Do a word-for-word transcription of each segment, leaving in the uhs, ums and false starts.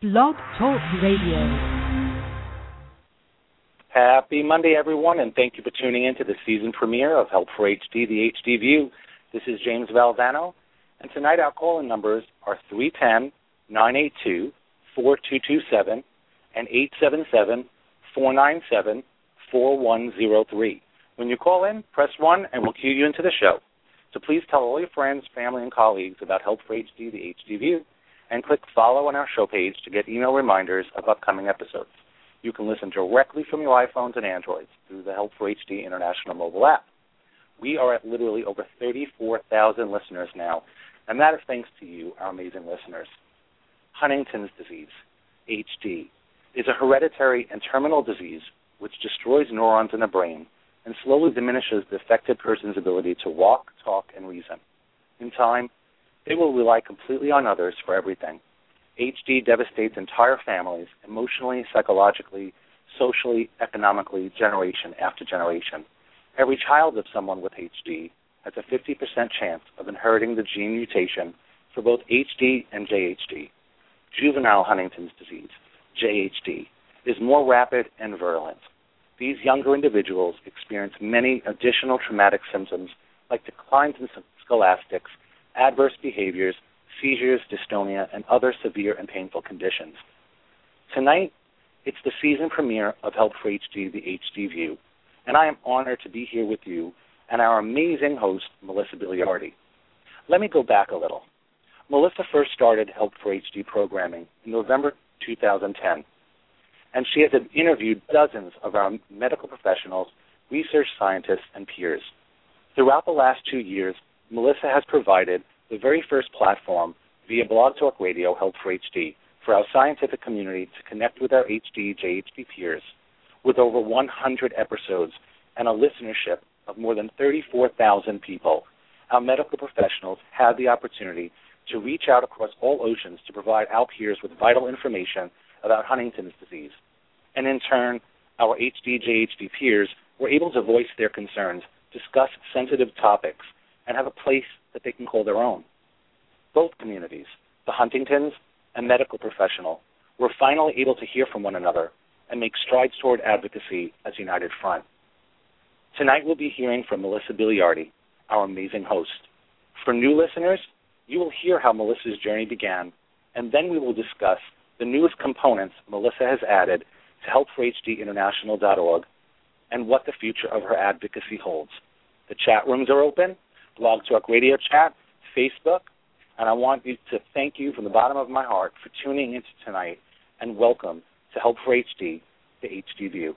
Blog Talk Radio. Happy Monday, everyone, and thank you for tuning in to the season premiere of Help for H D, the H D View. This is James Valdano, and tonight our call-in numbers are three one zero, nine eight two, four two two seven and eight seven seven, four nine seven, four one zero three. When you call in, press one, and we'll cue you into the show. So please tell all your friends, family, and colleagues about Help for H D, the H D View, and click follow on our show page to get email reminders of upcoming episodes. You can listen directly from your iPhones and Androids through the Help for H D International mobile app. We are at literally over thirty-four thousand listeners now, and that is thanks to you, our amazing listeners. Huntington's disease, H D, is a hereditary and terminal disease which destroys neurons in the brain and slowly diminishes the affected person's ability to walk, talk, and reason. In time, they will rely completely on others for everything. H D devastates entire families, emotionally, psychologically, socially, economically, generation after generation. Every child of someone with H D has a fifty percent chance of inheriting the gene mutation for both H D and J H D. Juvenile Huntington's disease, J H D, is more rapid and virulent. These younger individuals experience many additional traumatic symptoms like declines in scholastics, adverse behaviors, seizures, dystonia, and other severe and painful conditions. Tonight, it's the season premiere of Help for H D, the H D View, and I am honored to be here with you and our amazing host, Melissa Biliardi. Let me go back a little. Melissa first started Help for H D programming in November two thousand ten, and she has interviewed dozens of our medical professionals, research scientists, and peers. Throughout the last two years, Melissa has provided the very first platform via Blog Talk Radio, Help for H D, for our scientific community to connect with our H D, J H D peers. With over one hundred episodes and a listenership of more than thirty-four thousand people, our medical professionals have the opportunity to reach out across all oceans to provide our peers with vital information about Huntington's disease. And in turn, our H D, J H D peers were able to voice their concerns, discuss sensitive topics, and have a place that they can call their own. Both communities, the Huntingtons and medical professional, were finally able to hear from one another and make strides toward advocacy as a united front. Tonight we'll be hearing from Melissa Biliardi, our amazing host. For new listeners, you will hear how Melissa's journey began, and then we will discuss the newest components Melissa has added to help for H D international dot org and what the future of her advocacy holds. The chat rooms are open, Blog Talk Radio chat, Facebook, and I want you to thank you from the bottom of my heart for tuning in tonight, and welcome to Help for H D, the H D View.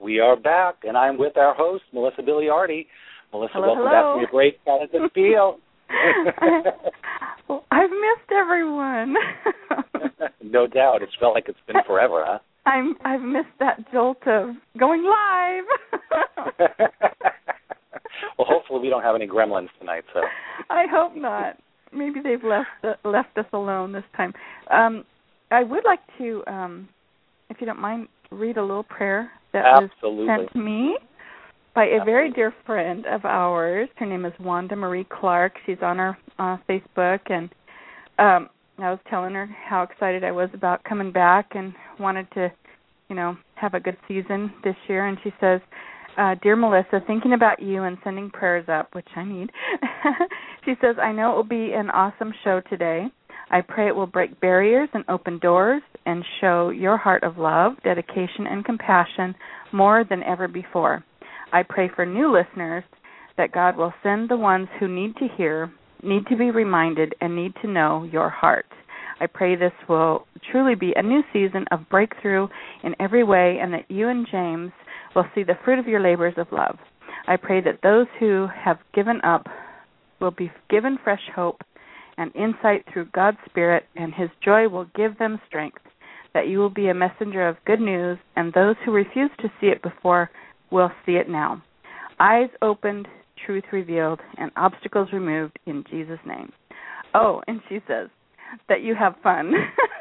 We are back, and I'm with our host, Melissa Biliardi. Melissa, hello, welcome hello. back from your break. How does it feel? Well, I've missed everyone. No doubt. It's felt like it's been forever, huh? I'm, I've missed that jolt of going live. Well, hopefully we don't have any gremlins tonight. So I hope not. Maybe they've left left us alone this time. Um, I would like to, um, if you don't mind, read a little prayer that Absolutely. was sent to me by a very dear friend of ours. Her name is Wanda Marie Clark. She's on our uh, Facebook, and um, I was telling her how excited I was about coming back and wanted to, you know, have a good season this year. And she says, uh, Dear Melissa, thinking about you and sending prayers up, which I need. She says, I know it will be an awesome show today. I pray it will break barriers and open doors and show your heart of love, dedication, and compassion more than ever before. I pray for new listeners that God will send the ones who need to hear, need to be reminded, and need to know your heart. I pray this will truly be a new season of breakthrough in every way, and that you and James will see the fruit of your labors of love. I pray that those who have given up will be given fresh hope and insight through God's Spirit, and His joy will give them strength, that you will be a messenger of good news, and those who refused to see it before will see it now. Eyes opened, truth revealed, and obstacles removed in Jesus' name. Oh, and she says that you have fun.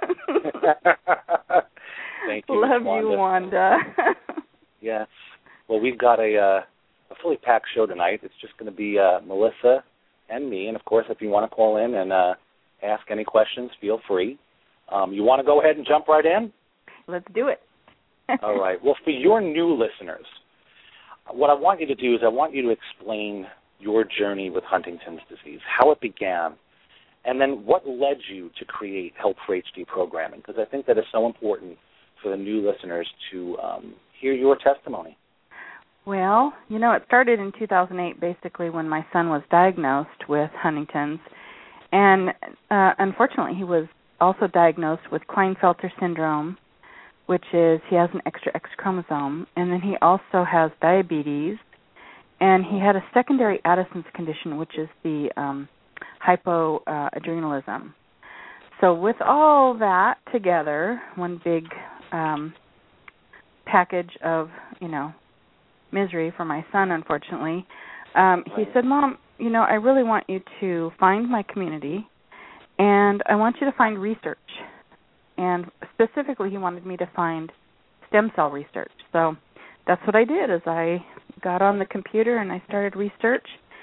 Thank you, Love Wanda. you, Wanda. Yes. Well, we've got a, uh, a fully packed show tonight. It's just going to be uh, Melissa and me. And, of course, if you want to call in and uh, ask any questions, feel free. Um, you want to go ahead and jump right in? Let's do it. All right. Well, for your new listeners, what I want you to do is I want you to explain your journey with Huntington's disease, how it began, and then what led you to create Help for H D programming, because I think that is so important for the new listeners to um, hear your testimony. Well, you know, it started in two thousand eight, basically, when my son was diagnosed with Huntington's. And uh, unfortunately, he was also diagnosed with Klinefelter syndrome, which is he has an extra X chromosome. And then he also has diabetes. And he had a secondary Addison's condition, which is the um, hypoadrenalism. So with all that together, one big um, package of, you know, misery for my son, unfortunately, um, he said, Mom, you know, I really want you to find my community, and I want you to find research. And specifically, he wanted me to find stem cell research. So that's what I did, is I got on the computer and I started research.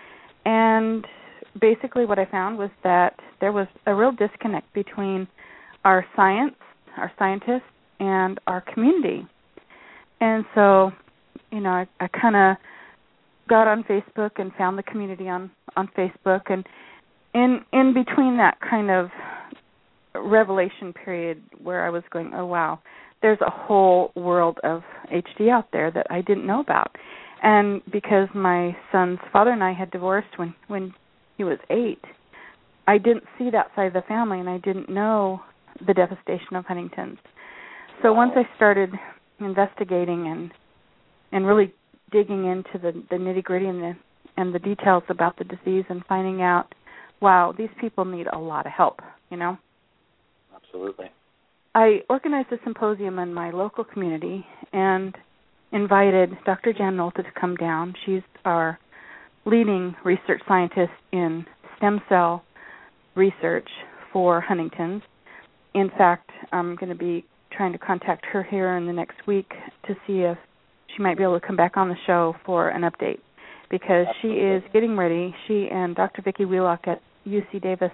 And basically what I found was that there was a real disconnect between our science, our scientists, and our community. And so, you know, I, I kind of got on Facebook and found the community on, on Facebook. And in in between that kind of revelation period where I was going, oh, wow, there's a whole world of H D out there that I didn't know about. And because my son's father and I had divorced when, when he was eight, I didn't see that side of the family, and I didn't know the devastation of Huntington's. So once I started investigating and and really digging into the, the nitty-gritty and the, and the details about the disease and finding out, wow, these people need a lot of help, you know? Absolutely. I organized a symposium in my local community and invited Doctor Jan Nolte to come down. She's our leading research scientist in stem cell research for Huntington's. In fact, I'm going to be trying to contact her here in the next week to see if she might be able to come back on the show for an update, because Absolutely. She is getting ready. She and Doctor Vicki Wheelock at U C Davis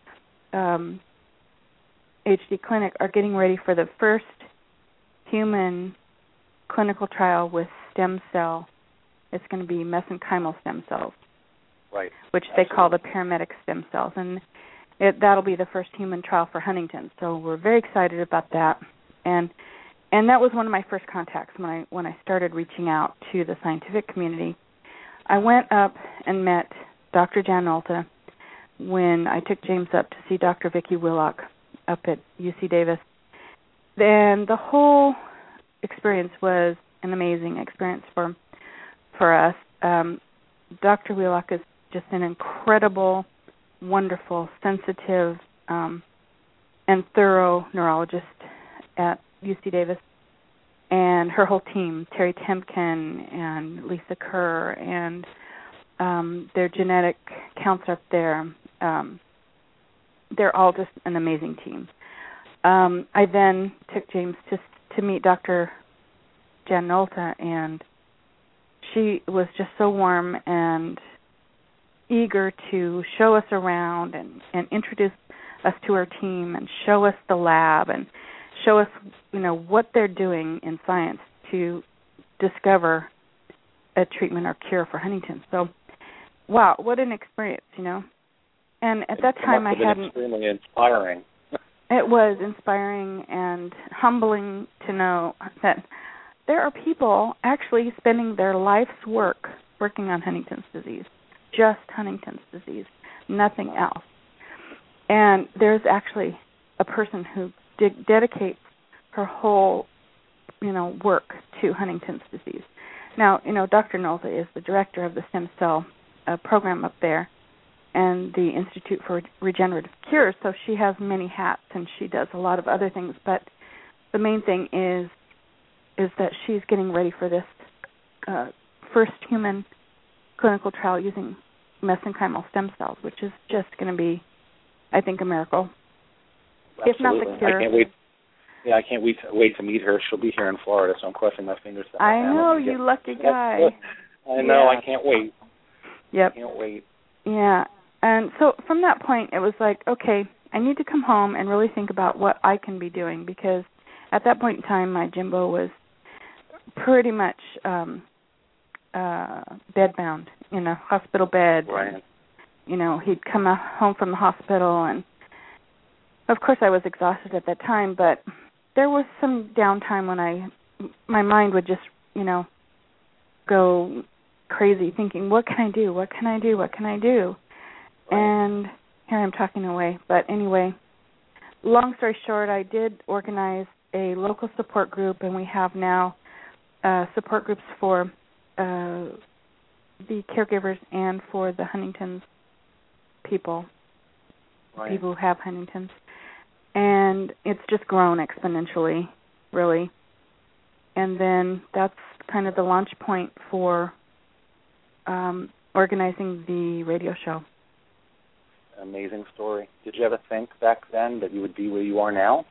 um, H D Clinic are getting ready for the first human clinical trial with stem cell. It's going to be mesenchymal stem cells, right? Which Absolutely. They call the paramedic stem cells, and it, that'll be the first human trial for Huntington's. So we're very excited about that, and and that was one of my first contacts when I when I started reaching out to the scientific community. I went up and met Doctor Jan Nolte when I took James up to see Doctor Vicki Wheelock up at U C Davis. And the whole experience was an amazing experience for for us. Um, Doctor Wheelock is just an incredible, wonderful, sensitive, um, and thorough neurologist at U C Davis, and her whole team, Terry Temkin and Lisa Kerr, and um, their genetic counselor up there. Um, they're all just an amazing team. Um, I then took James to to meet Doctor Jan Nolta, and she was just so warm and eager to show us around and, and introduce us to her team and show us the lab and show us, you know, what they're doing in science to discover a treatment or cure for Huntington's. So, wow, what an experience, you know. And at that time, I hadn't. Extremely inspiring. It was inspiring and humbling to know that there are people actually spending their life's work working on Huntington's disease, just Huntington's disease, nothing else. And there's actually a person who de- dedicates her whole, you know, work to Huntington's disease. Now, you know, Doctor Nolta is the director of the stem cell uh, program up there and the Institute for Regenerative Cures, so she has many hats and she does a lot of other things. But the main thing is is that she's getting ready for this uh, first human clinical trial using mesenchymal stem cells, which is just going to be, I think, a miracle. Absolutely. If not the cure. I can't wait. Yeah, I can't wait to, wait to meet her. She'll be here in Florida, so I'm crossing my fingers. That I know, you get, lucky guy. I know, yeah. I can't wait. Yep. I can't wait. Yeah, and so from that point, it was like, okay, I need to come home and really think about what I can be doing, because at that point in time, my Jimbo was pretty much um, uh, bedbound in a hospital bed. Right. And, you know, he'd come home from the hospital, and of course I was exhausted at that time, but there was some downtime when I, my mind would just, you know, go crazy thinking, what can I do? What can I do? What can I do? Right. And here I'm talking away. But anyway, long story short, I did organize a local support group, and we have now uh, support groups for uh, the caregivers and for the Huntington's people, right. people who have Huntington's. And it's just grown exponentially, really. And then that's kind of the launch point for um, organizing the radio show. Amazing story. Did you ever think back then that you would be where you are now?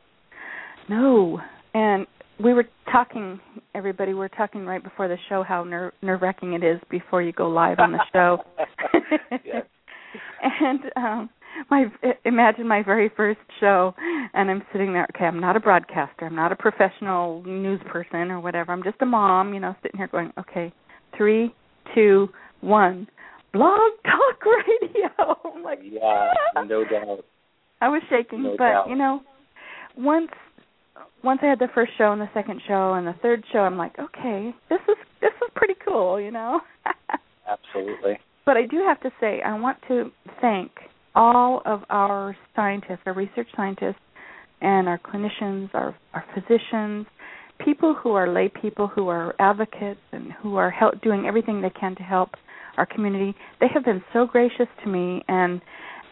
No. And we were talking, everybody, we were talking right before the show how ner- nerve-wracking it is before you go live on the show. Yes. And um, my imagine my very first show, and I'm sitting there, okay, I'm not a broadcaster, I'm not a professional news person or whatever, I'm just a mom, you know, sitting here going, okay, three, two, one, Blog Talk Radio. I'm like, yeah, ah! No doubt. I was shaking, no but doubt. you know, once once I had the first show and the second show and the third show, I'm like, okay, this is this is pretty cool, you know. Absolutely. But I do have to say, I want to thank all of our scientists, our research scientists, and our clinicians, our, our physicians, people who are lay people, who are advocates, and who are help, doing everything they can to help our community. They have been so gracious to me, and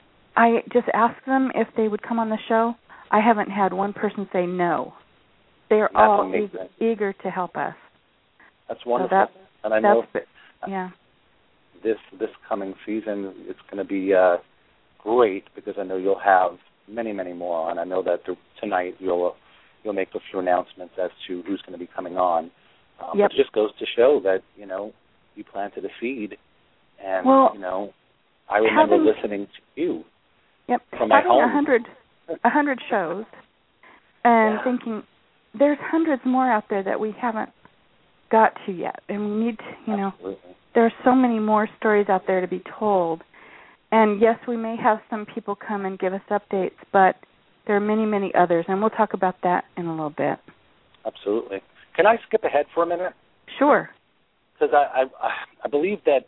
I just asked them if they would come on the show. I haven't had one person say no. They are That's all e- eager to help us. That's wonderful. So that's, and I know that's, yeah. this this coming season, it's going to be uh, great, because I know you'll have many, many more on. I know that th- tonight you'll you'll make a few announcements as to who's going to be coming on. Um, yep. But it just goes to show that, you know, you planted a seed, and, well, you know, I remember having, listening to you yep, from my having home. a hundred, a hundred shows, and yeah. thinking there's hundreds more out there that we haven't got to yet, and we need to, you know, Absolutely. there are so many more stories out there to be told. And yes, we may have some people come and give us updates, but there are many, many others, and we'll talk about that in a little bit. Absolutely. Can I skip ahead for a minute? Sure. Because I, I, I believe that,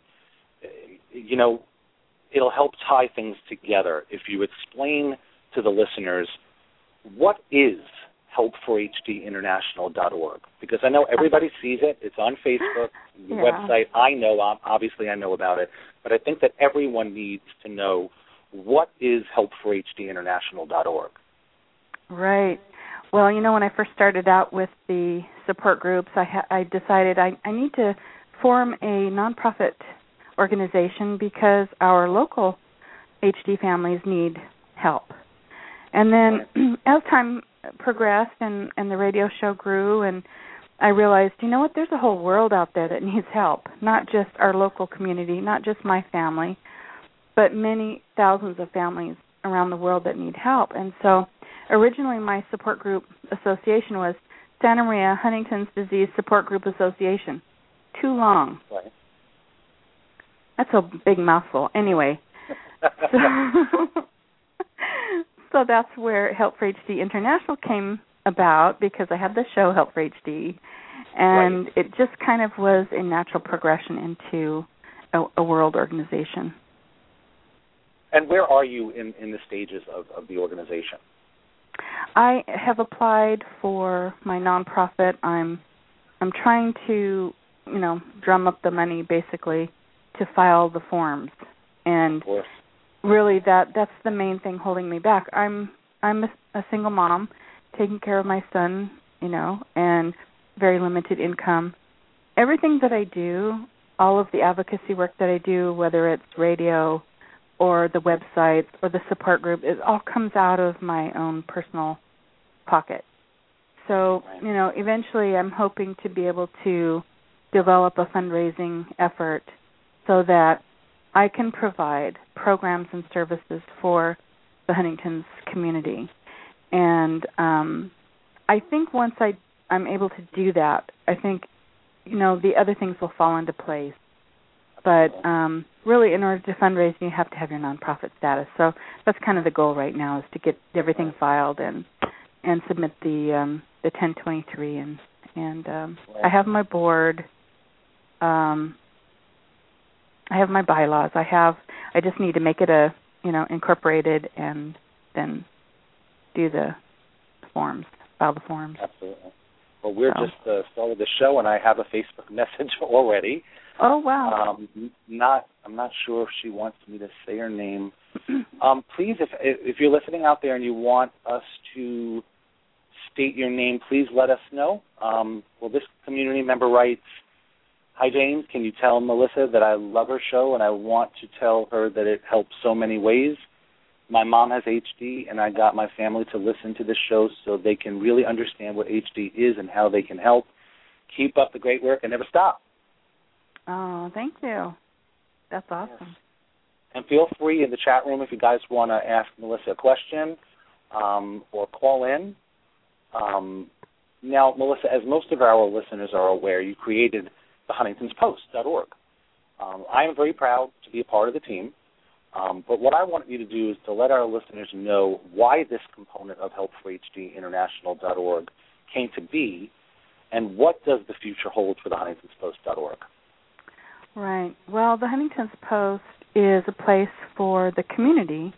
you know, it'll help tie things together if you explain to the listeners what is help for H D international dot org? Because I know everybody sees it. It's on Facebook, the yeah. website. I know, obviously I know about it, but I think that everyone needs to know, what is help for H D international dot org? Right. Well, you know, when I first started out with the support groups, I, ha- I decided I, I need to form a nonprofit organization because our local H D families need help. And then as time progressed and, and the radio show grew, and I realized, you know what, there's a whole world out there that needs help, not just our local community, not just my family, but many thousands of families around the world that need help. And so originally my support group association was Santa Maria Huntington's Disease Support Group Association. Too long. Right. That's a big mouthful. Anyway, so, so that's where Help for H D International came about, because I had the show Help for H D, and right. it just kind of was a natural progression into a, a world organization. And where are you in, in the stages of, of the organization? I have applied for my nonprofit. I'm I'm trying to, you know, drum up the money basically to file the forms. And of course. really that that's the main thing holding me back. I'm I'm a, a single mom taking care of my son, you know, and very limited income. Everything that I do, all of the advocacy work that I do, whether it's radio or the websites or the support group, it all comes out of my own personal pocket. So, you know, eventually I'm hoping to be able to develop a fundraising effort so that I can provide programs and services for the Huntington's community. And um, I think once I, I'm able to do that, I think, you know, the other things will fall into place. But um, really, in order to fundraise, you have to have your nonprofit status. So that's kind of the goal right now, is to get everything filed and and submit the um, the ten twenty-three. And and um, I have my board. Um, I have my bylaws. I have. I just need to make it a you know incorporated, and then do the forms, file the forms. Absolutely. Well, we're so. just uh, started the show, and I have a Facebook message already. Oh wow! Um, not, I'm not sure if she wants me to say her name. um, please, if if you're listening out there and you want us to state your name, please let us know. Um, well, this community member writes, "Hi James, can you tell Melissa that I love her show and I want to tell her that it helps so many ways. My mom has H D, and I got my family to listen to this show so they can really understand what H D is and how they can help. Keep up the great work and never stop." Oh, thank you. That's awesome. Yes. And feel free in the chat room if you guys want to ask Melissa a question um, or call in. Um, now, Melissa, as most of our listeners are aware, you created the Huntingtons Post dot org. Um, I am very proud to be a part of the team. Um, but what I want you to do is to let our listeners know why this component of Help for H D international dot org came to be, and what does the future hold for the Huntingtons Post dot org. Right. Well, the Huntington's Post is a place for the community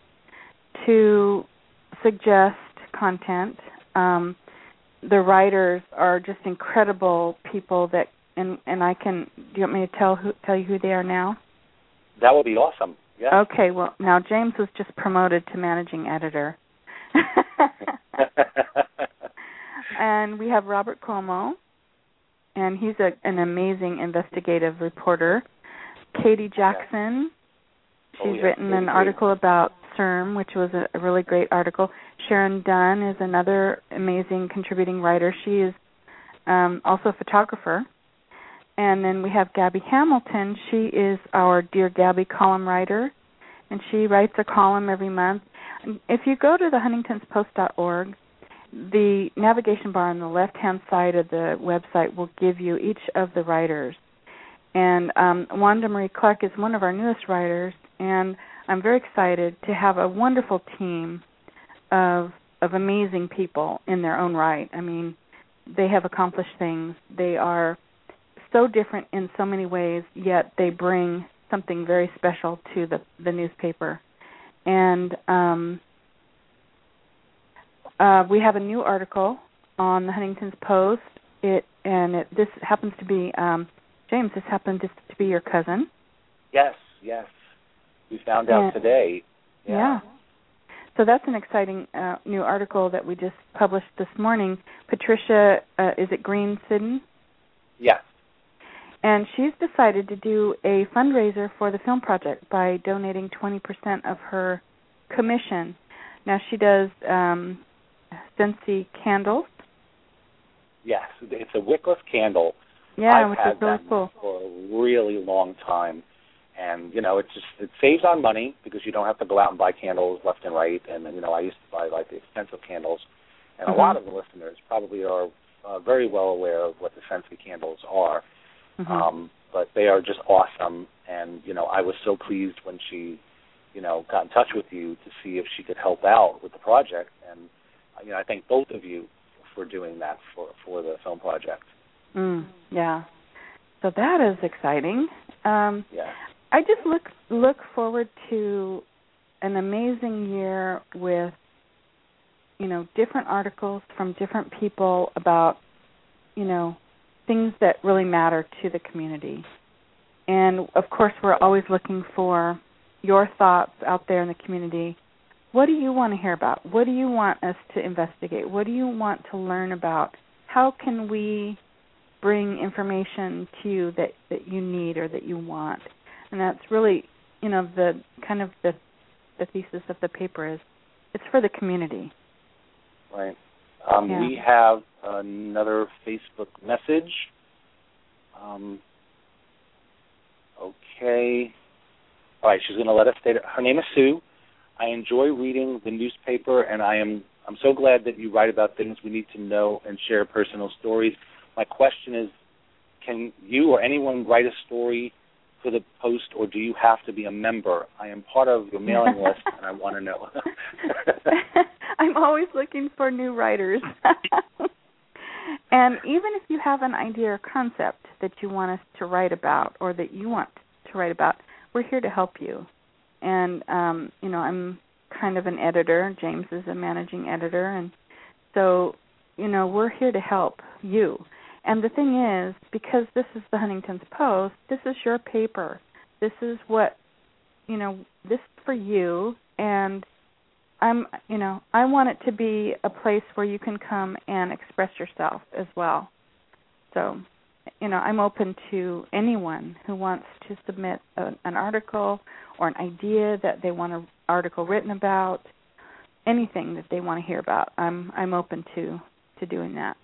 to suggest content. Um, the writers are just incredible people that, and, and I can, do you want me to tell who, tell you who they are now? That would be awesome. Yeah. Okay. Well, now James was just promoted to managing editor. And we have Robert Cuomo, and he's a, an amazing investigative reporter. Katie Jackson, she's oh, yeah. written an article about C I R M, which was a, a really great article. Sharon Dunn is another amazing contributing writer. She is um, also a photographer. And then we have Gabby Hamilton. She is our Dear Gabby column writer, and she writes a column every month. If you go to the Huntingtons Post dot org, the navigation bar on the left-hand side of the website will give you each of the writers. And um, Wanda Marie Clark is one of our newest writers, and I'm very excited to have a wonderful team of of amazing people in their own right. I mean, they have accomplished things. They are so different in so many ways, yet they bring something very special to the, the newspaper. And um, uh, we have a new article on the Huntington's Post. It and it, this happens to be um, James. This happened to, to be your cousin. Yes, yes. We found out and, today. Yeah. yeah. So that's an exciting uh, new article that we just published this morning. Patricia, uh, is it Green Sidden? Yes. And she's decided to do a fundraiser for the film project by donating twenty percent of her commission. Now she does um, Scentsy candles. Yes, it's a wickless candle. Yeah, I've which had is really them cool. for a really long time. And, you know, it just it saves on money because you don't have to go out and buy candles left and right. And, you know, I used to buy, like, the expensive candles. And mm-hmm. a lot of the listeners probably are uh, very well aware of what the Scentsy candles are. Mm-hmm. Um, but they are just awesome. And, you know, I was so pleased when she, you know, got in touch with you to see if she could help out with the project. And, you know, I thank both of you for doing that for, for the film project. Mm, yeah. So that is exciting. Um, yeah. I just look look forward to an amazing year with, you know, different articles from different people about, you know, things that really matter to the community. And, of course, we're always looking for your thoughts out there in the community. What do you want to hear about? What do you want us to investigate? What do you want to learn about? How can we bring information to you that, that you need or that you want? And that's really, you know, the kind of the the thesis of the paper is it's for the community. Right. Um, yeah. We have another Facebook message. Um, okay. All right, she's going to let us state it. Her name is Sue. I enjoy reading the newspaper, and I am I'm so glad that you write about things we need to know and share personal stories. My question is, can you or anyone write a story for the Post, or do you have to be a member? I am part of your mailing list, and I want to know. I'm always looking for new writers. And even if you have an idea or concept that you want us to write about or that you want to write about, we're here to help you. And, um, you know, I'm kind of an editor. James is a managing editor. And so, you know, we're here to help you. And the thing is, because this is the Huntington's Post, this is your paper. This is what, you know, this is for you. And I'm, you know, I want it to be a place where you can come and express yourself as well. So, you know, I'm open to anyone who wants to submit a, an article or an idea that they want an article written about, anything that they want to hear about. I'm I'm open to, to doing that.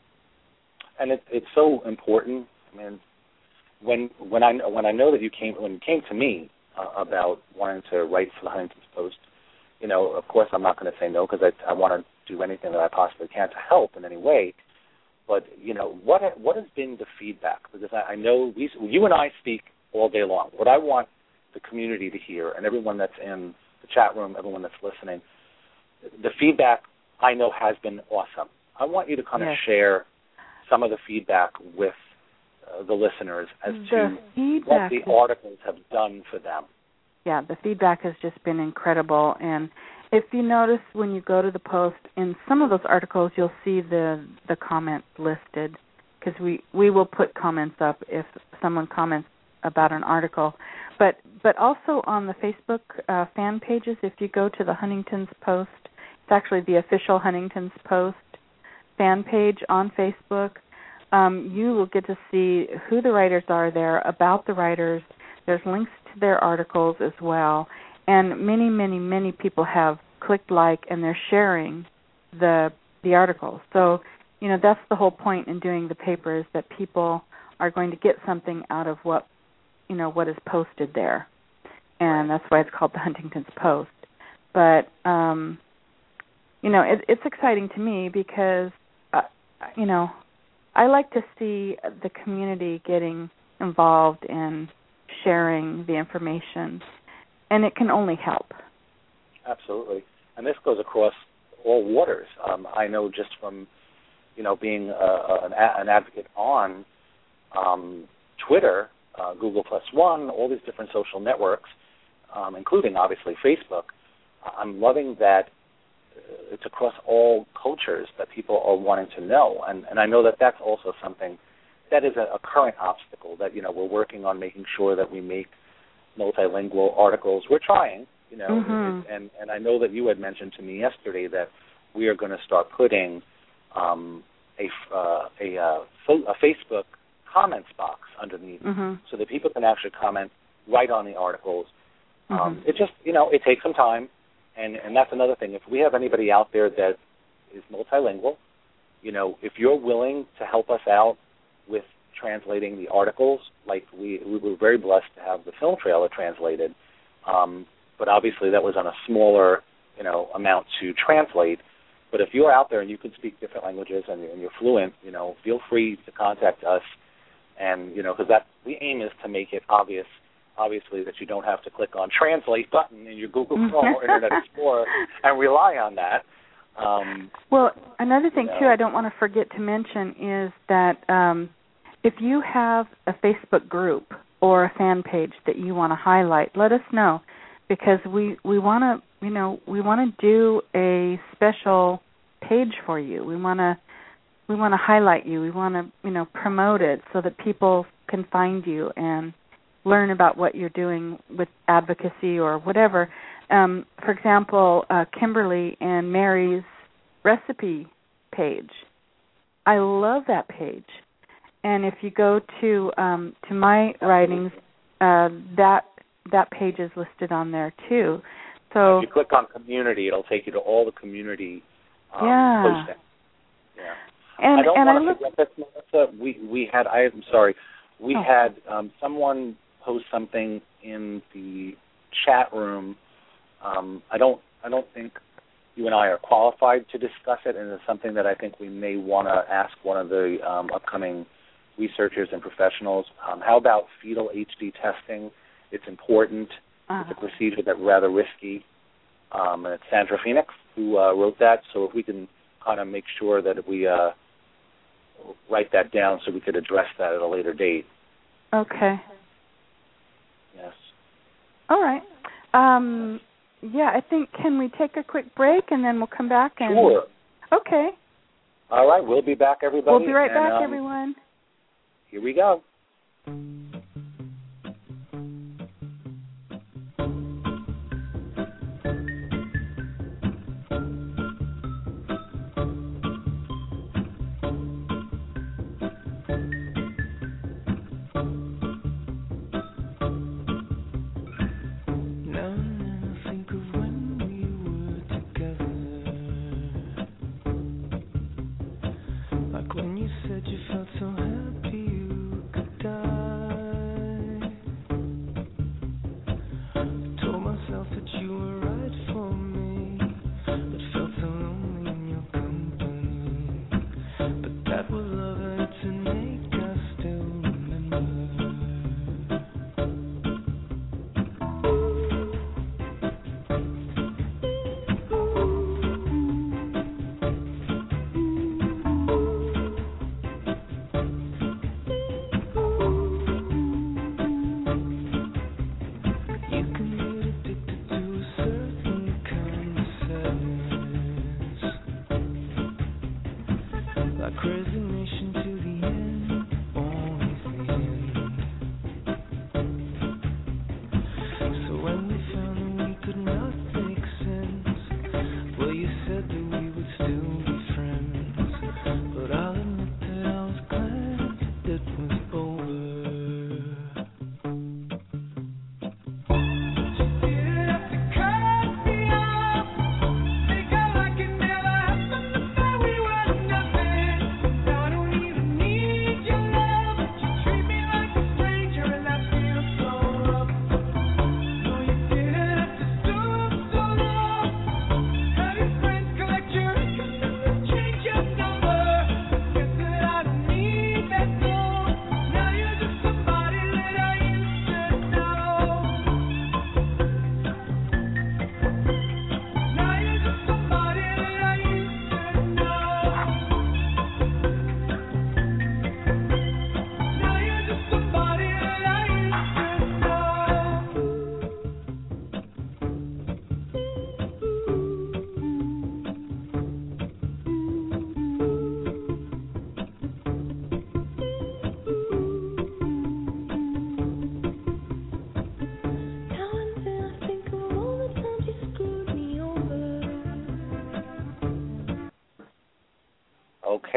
And it, it's so important. I mean, when when I when I know that you came when you came to me uh, about wanting to write for the Huntington's Post, you know, of course I'm not going to say no because I, I want to do anything that I possibly can to help in any way. But you know, what what has been the feedback? Because I, I know we, you and I speak all day long. What I want the community to hear, and everyone that's in the chat room, everyone that's listening, the feedback I know has been awesome. I want you to kind yes. of share some of the feedback with uh, the listeners as the to what the is, articles have done for them. Yeah, the feedback has just been incredible. And if you notice when you go to the Post, in some of those articles you'll see the, the comments listed because we, we will put comments up if someone comments about an article. But but also on the Facebook uh, fan pages, if you go to the Huntington's Post, it's actually the official Huntington's Post fan page on Facebook, um, you will get to see who the writers are there, about the writers. There's links to their articles as well. And many, many, many people have clicked like and they're sharing the the articles. So, you know, that's the whole point in doing the paper is that people are going to get something out of what, you know, what is posted there. And that's why it's called the Huntington's Post. But, um, you know, it, it's exciting to me because, uh, you know, I like to see the community getting involved in sharing the information, and it can only help. Absolutely. And this goes across all waters. Um, I know just from, you know, being a, an, an advocate on um, Twitter, uh, Google Plus One, all these different social networks, um, including, obviously, Facebook, I'm loving that uh, it's across all cultures that people are wanting to know, and and I know that that's also something that is a, a current obstacle that you know we're working on making sure that we make multilingual articles. We're trying, you know, mm-hmm. and and I know that you had mentioned to me yesterday that we are going to start putting um, a uh, a, uh, fo- a Facebook comments box underneath, mm-hmm. so that people can actually comment right on the articles. Um, mm-hmm. It just, you know, it takes some time, and and that's another thing. If we have anybody out there that is multilingual, you know, if you're willing to help us out with translating the articles, like we we were very blessed to have the film trailer translated, um, but obviously that was on a smaller, you know, amount to translate. But if you're out there and you can speak different languages and, and you're fluent, you know, feel free to contact us. And, you know, because that the aim is to make it obvious, obviously, that you don't have to click on translate button in your Google Chrome or Internet Explorer and rely on that. Um, well, another thing, you know, too, I don't want to forget to mention is that um, if you have a Facebook group or a fan page that you want to highlight, let us know, because we, we want to, you know, we want to do a special page for you. We want to we want to highlight you. We want to, you know, promote it so that people can find you and learn about what you're doing with advocacy or whatever. Um, for example, uh, Kimberly and Mary's recipe page. I love that page. And if you go to um, to my writings, uh, that that page is listed on there too. So if you click on community, it'll take you to all the community um, yeah. posting. Yeah. And, I don't and want I to look, forget this, Melissa. We we had I am sorry. We oh. had um, someone post something in the chat room. Um, I don't I don't think you and I are qualified to discuss it, and it's something that I think we may want to ask one of the um, upcoming researchers and professionals. Um, how about fetal H D testing? It's important. Uh-huh. It's a procedure that's rather risky. Um, and it's Sandra Phoenix who uh, wrote that. So if we can kind of make sure that we uh, write that down so we could address that at a later date. Okay. Yes. All right. Um, yeah, I think, can we take a quick break and then we'll come back? And Sure. Okay. All right, we'll be back, everybody. We'll be right and, back, um, everyone. Here we go. When you said you felt so happy you could die.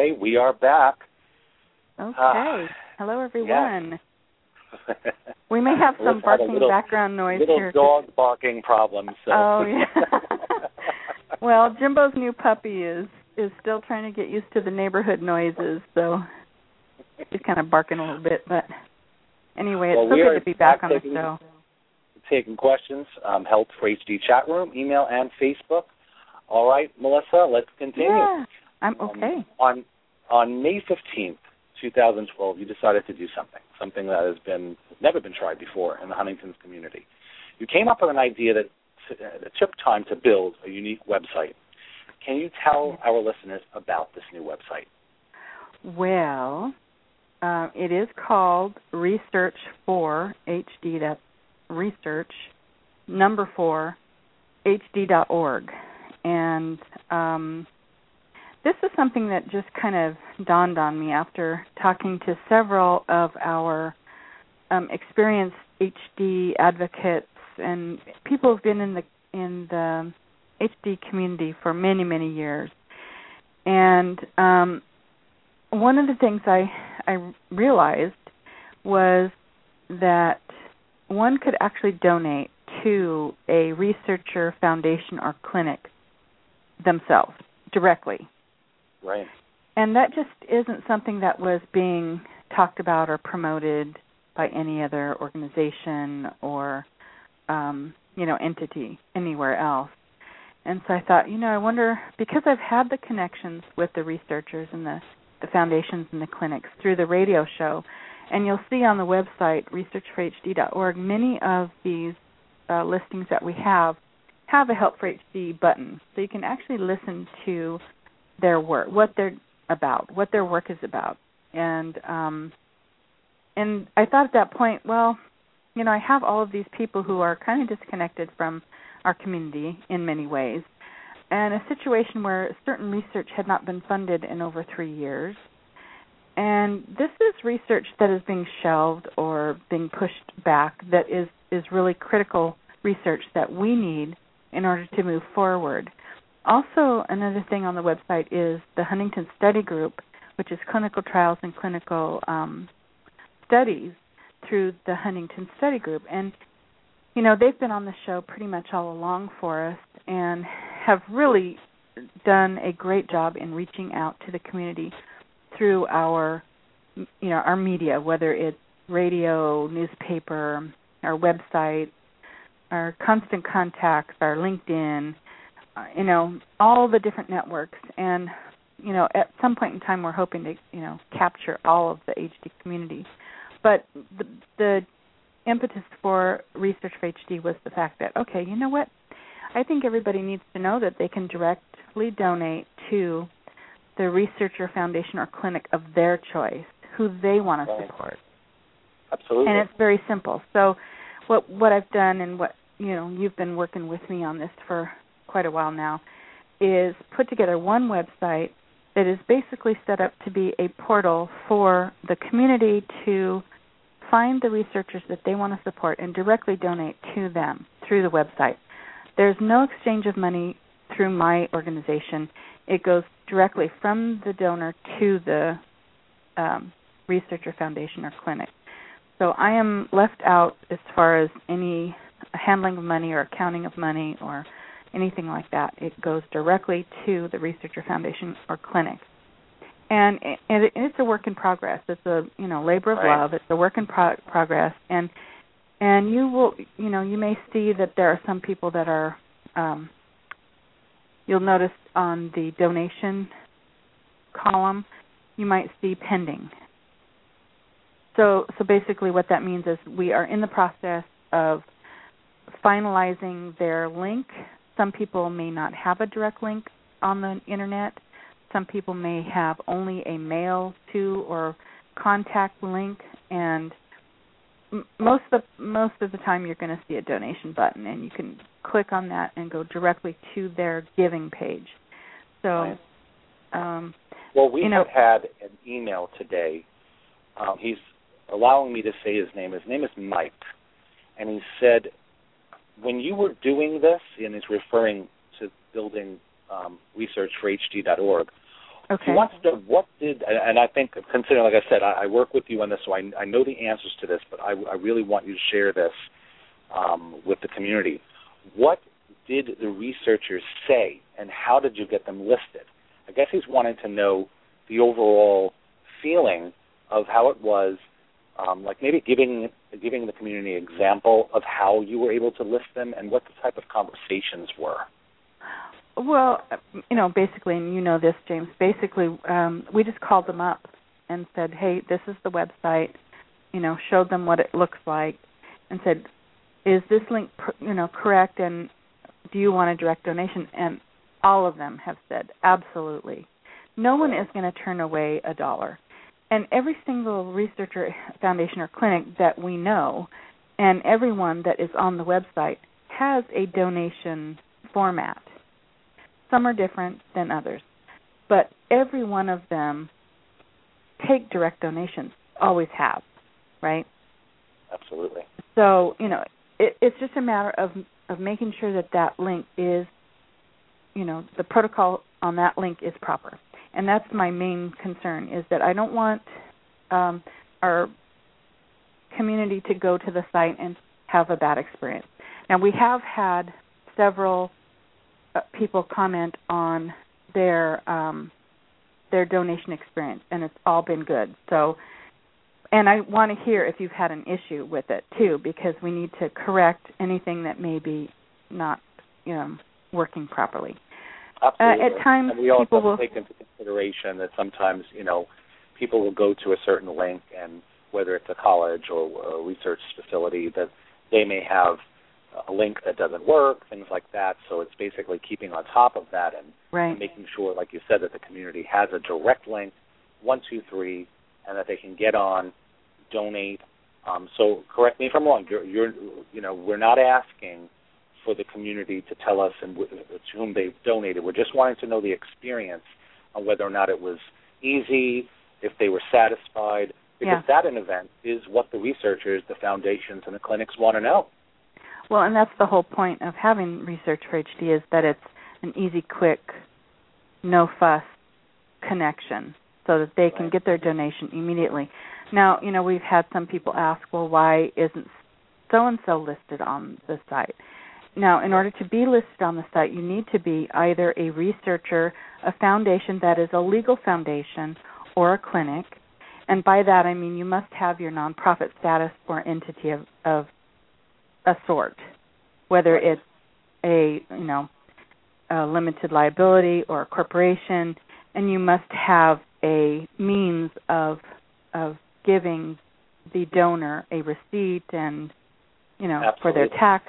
Okay, we are back. Okay. Uh, Hello, everyone. Yes. We may have some We've had a barking little, background noise little here. dog barking problems. So. Oh, yeah. Well, Jimbo's new puppy is is still trying to get used to the neighborhood noises, so he's kind of barking a little bit. But anyway, well, it's so good to be back on taking, the show. Taking questions, um, Help for H D chat room, email, and Facebook. All right, Melissa, let's continue. Yeah, I'm okay. Um, on on May fifteenth, twenty twelve, you decided to do something, something that has been never been tried before in the Huntington's community. You came up with an idea that it took time to build a unique website. Can you tell our listeners about this new website? Well, uh, it is called Research for H D. That's research, number four, H D dot org. And um, this is something that just kind of dawned on me after talking to several of our um, experienced H D advocates and people who've been in the in the H D community for many, many years. And um, one of the things I, I realized was that one could actually donate to a researcher, foundation, or clinic themselves directly. Right. And that just isn't something that was being talked about or promoted by any other organization or, um, you know, entity anywhere else. And so I thought, you know, I wonder, because I've had the connections with the researchers and the, the foundations and the clinics through the radio show, and you'll see on the website, research for H D dot org, many of these uh, listings that we have have a Help for H D button. So you can actually listen to their work, what they're about, what their work is about. And um, and I thought at that point, well, you know, I have all of these people who are kind of disconnected from our community in many ways, and a situation where certain research had not been funded in over three years. And this is research that is being shelved or being pushed back that is, is really critical research that we need in order to move forward. Also, another thing on the website is the Huntington Study Group, which is clinical trials and clinical um, studies through the Huntington Study Group. And, you know, they've been on the show pretty much all along for us and have really done a great job in reaching out to the community through our, you know, our media, whether it's radio, newspaper, our website, our constant contacts, our LinkedIn, uh, you know, all the different networks. And, you know, at some point in time we're hoping to, you know, capture all of the H D community. But the, the impetus for Research for H D was the fact that, okay, you know what, I think everybody needs to know that they can directly donate to the researcher, foundation, or clinic of their choice, who they want to support. Absolutely. And it's very simple. So what what I've done, and what, you know, you've been working with me on this for quite a while now, is put together one website that is basically set up to be a portal for the community to find the researchers that they want to support and directly donate to them through the website. There's no exchange of money through my organization. It goes directly from the donor to the um, researcher, foundation, or clinic. So I am left out as far as any handling of money or accounting of money or anything like that. It goes directly to the researcher, foundation, or clinic. And, and it, it's a work in progress. It's a, you know, labor of right. love. It's a work in pro- progress. And and you will, you know, you may see that there are some people that are, um, you'll notice on the donation column, you might see pending. So so basically what that means is we are in the process of finalizing their link. Some people may not have a direct link on the Internet. Some people may have only a mail to or contact link, and m- most of the, most of the time you're going to see a donation button, and you can click on that and go directly to their giving page. So, right. um, well, we you know, have had an email today. Um, he's allowing me to say his name. His name is Mike, and he said, when you were doing this, and he's referring to building um, research for H D dot org, Okay. She wants to know what did, and, and I think, considering, like I said, I, I work with you on this, so I, I know the answers to this, but I, I really want you to share this um, with the community. What did the researchers say, and how did you get them listed? I guess he's wanting to know the overall feeling of how it was, um, like maybe giving giving the community an example of how you were able to list them and what the type of conversations were. Well, you know, basically, and you know this, James, basically um, we just called them up and said, hey, this is the website, you know, showed them what it looks like and said, is this link, you know, correct, and do you want a direct donation? And all of them have said, absolutely. No one is going to turn away a dollar. And every single researcher, foundation, or clinic that we know, and everyone that is on the website, has a donation format. Some are different than others. But every one of them take direct donations, always have, right? Absolutely. So, you know, it, it's just a matter of, of making sure that that link is, you know, the protocol on that link is proper. And that's my main concern, is that I don't want um, our community to go to the site and have a bad experience. Now, we have had several uh, people comment on their um, their donation experience, and it's all been good. So, and I want to hear if you've had an issue with it, too, because we need to correct anything that may be not, you know, working properly. Absolutely. Uh, at times, and we also people have to will take into consideration that sometimes, you know, people will go to a certain link, and whether it's a college or a research facility, that they may have a link that doesn't work, things like that. So it's basically keeping on top of that and, right. and making sure, like you said, that the community has a direct link, one, two, three, and that they can get on, donate. Um, so correct me if I'm wrong. You're, you're, you know, we're not asking for the community to tell us and w- to whom they've donated. We're just wanting to know the experience on whether or not it was easy, if they were satisfied, because yeah. that an event is what the researchers, the foundations, and the clinics want to know. Well, and that's the whole point of having Research for H D, is that it's an easy, quick, no-fuss connection so that they can Right. get their donation immediately. Now, you know, we've had some people ask, well, why isn't so-and-so listed on the site? Now, in order to be listed on the site, you need to be either a researcher, a foundation that is a legal foundation, or a clinic. And by that, I mean you must have your nonprofit status or entity of, of a sort, whether Right. it's a, you know, a limited liability or a corporation, and you must have a means of of giving the donor a receipt and, you know, Absolutely. for their tax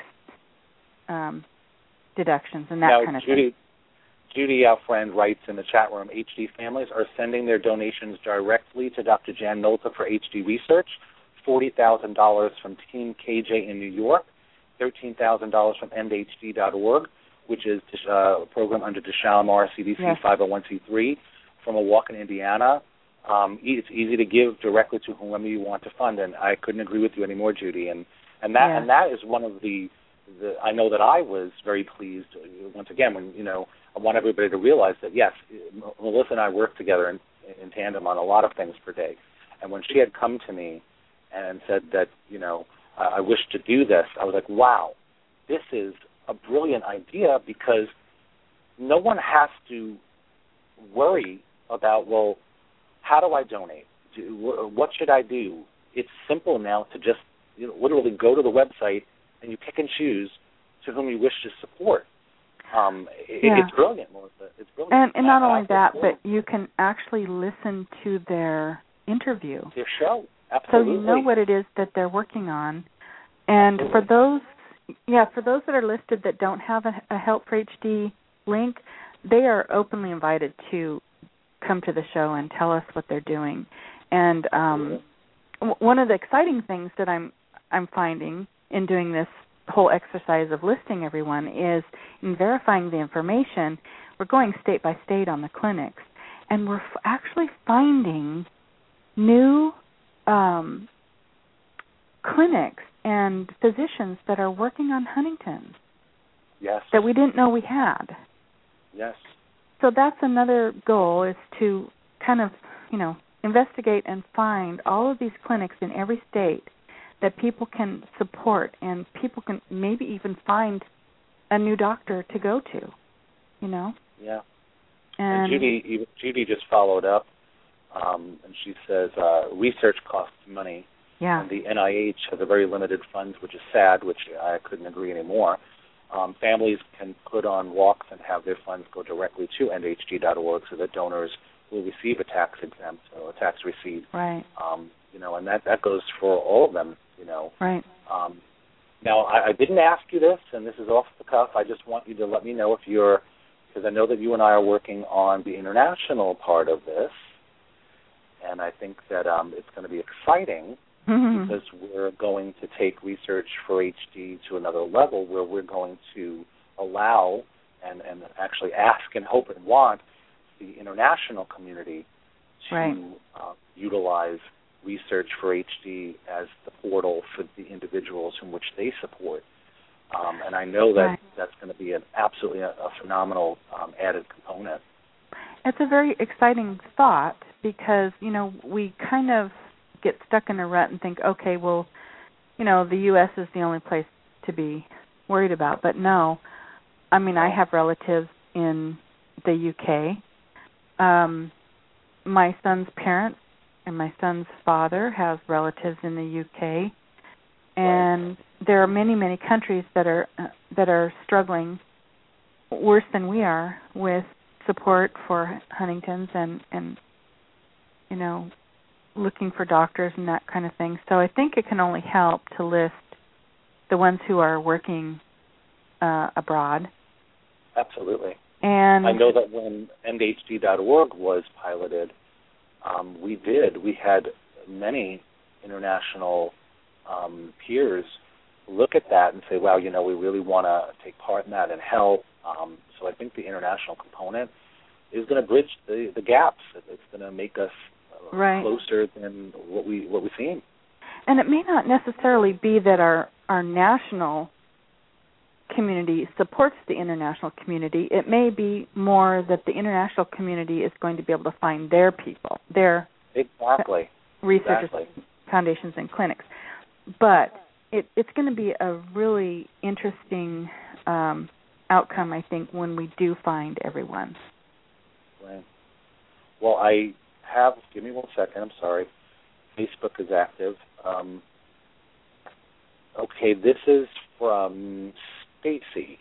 Um, deductions and that now, kind of Judy, thing. Judy, our friend, writes in the chat room, H D families are sending their donations directly to Doctor Jan Milta for H D research, forty thousand dollars from Team K J in New York, thirteen thousand dollars from end H D dot org, which is uh, a program under DeShalomar C D C yes. five oh one c three, from Milwaukee, Indiana. Um, it's easy to give directly to whomever you want to fund, and I couldn't agree with you anymore, Judy. And and that yeah. and that is one of the The, I know that I was very pleased, once again, when, you know, I want everybody to realize that, yes, Melissa and I work together in, in tandem on a lot of things per day. And when she had come to me and said that, you know, I, I wish to do this, I was like, wow, this is a brilliant idea, because no one has to worry about, well, how do I donate? Do, what should I do? It's simple now to just, you know, literally go to the website and you pick and choose to whom you wish to support. Um, it, yeah. It's brilliant, Melissa. It's brilliant. And, and not I, only I that, but you can actually listen to their interview. Their show, absolutely. So you know what it is that they're working on. And absolutely. for those, yeah, for those that are listed that don't have a, a Help for H D link, they are openly invited to come to the show and tell us what they're doing. And um, w- one of the exciting things that I'm I'm finding in doing this whole exercise of listing everyone is in verifying the information. We're going state by state on the clinics, and we're f- actually finding new um, clinics and physicians that are working on Huntington's. Yes. That we didn't know we had. Yes. so that's another goal, is to kind of, you know, investigate and find all of these clinics in every state that people can support, and people can maybe even find a new doctor to go to, you know? Yeah. And, and Judy, Judy just followed up, um, and she says uh, research costs money. Yeah. And the N I H has a very limited funds, which is sad, which I couldn't agree anymore. Um, families can put on walks and have their funds go directly to N H D dot org so that donors will receive a tax exempt or a tax receipt. Right. Um, you know, and that, that goes for all of them, you know. Right. Um, now, I, I didn't ask you this, and this is off the cuff. I just want you to let me know if you're, because I know that you and I are working on the international part of this, and I think that um, it's going to be exciting. Mm-hmm. Because we're going to take Research for H D to another level, where we're going to allow and, and actually ask and hope and want the international community to right. uh, utilize Research for H D as the portal for the individuals in which they support. Um, and I know that right. that's going to be an absolutely a, a phenomenal um, added component. It's a very exciting thought because, you know, we kind of get stuck in a rut and think, okay, well, you know, the U S is the only place to be worried about. But no, I mean, I have relatives in the U K. Um, my son's parents and my son's father has relatives in the U K. And there are many, many countries that are uh, that are struggling worse than we are with support for Huntington's and, and you know, looking for doctors and that kind of thing. So I think it can only help to list the ones who are working uh, abroad. Absolutely. And I know that when N H D dot org was piloted, um, we did. We had many international um, peers look at that and say, wow, you know, we really want to take part in that and help. Um, so I think the international component is going to bridge the, the gaps. It's going to make us right. closer than what we what we've seen. And it may not necessarily be that our, our national community supports the international community. It may be more that the international community is going to be able to find their people, their exactly. researchers, exactly. foundations, and clinics. But it, it's going to be a really interesting um, outcome, I think, when we do find everyone. Right. Well, I have, give me one second, I'm sorry. Facebook is active. Um, okay, this is from Stacy.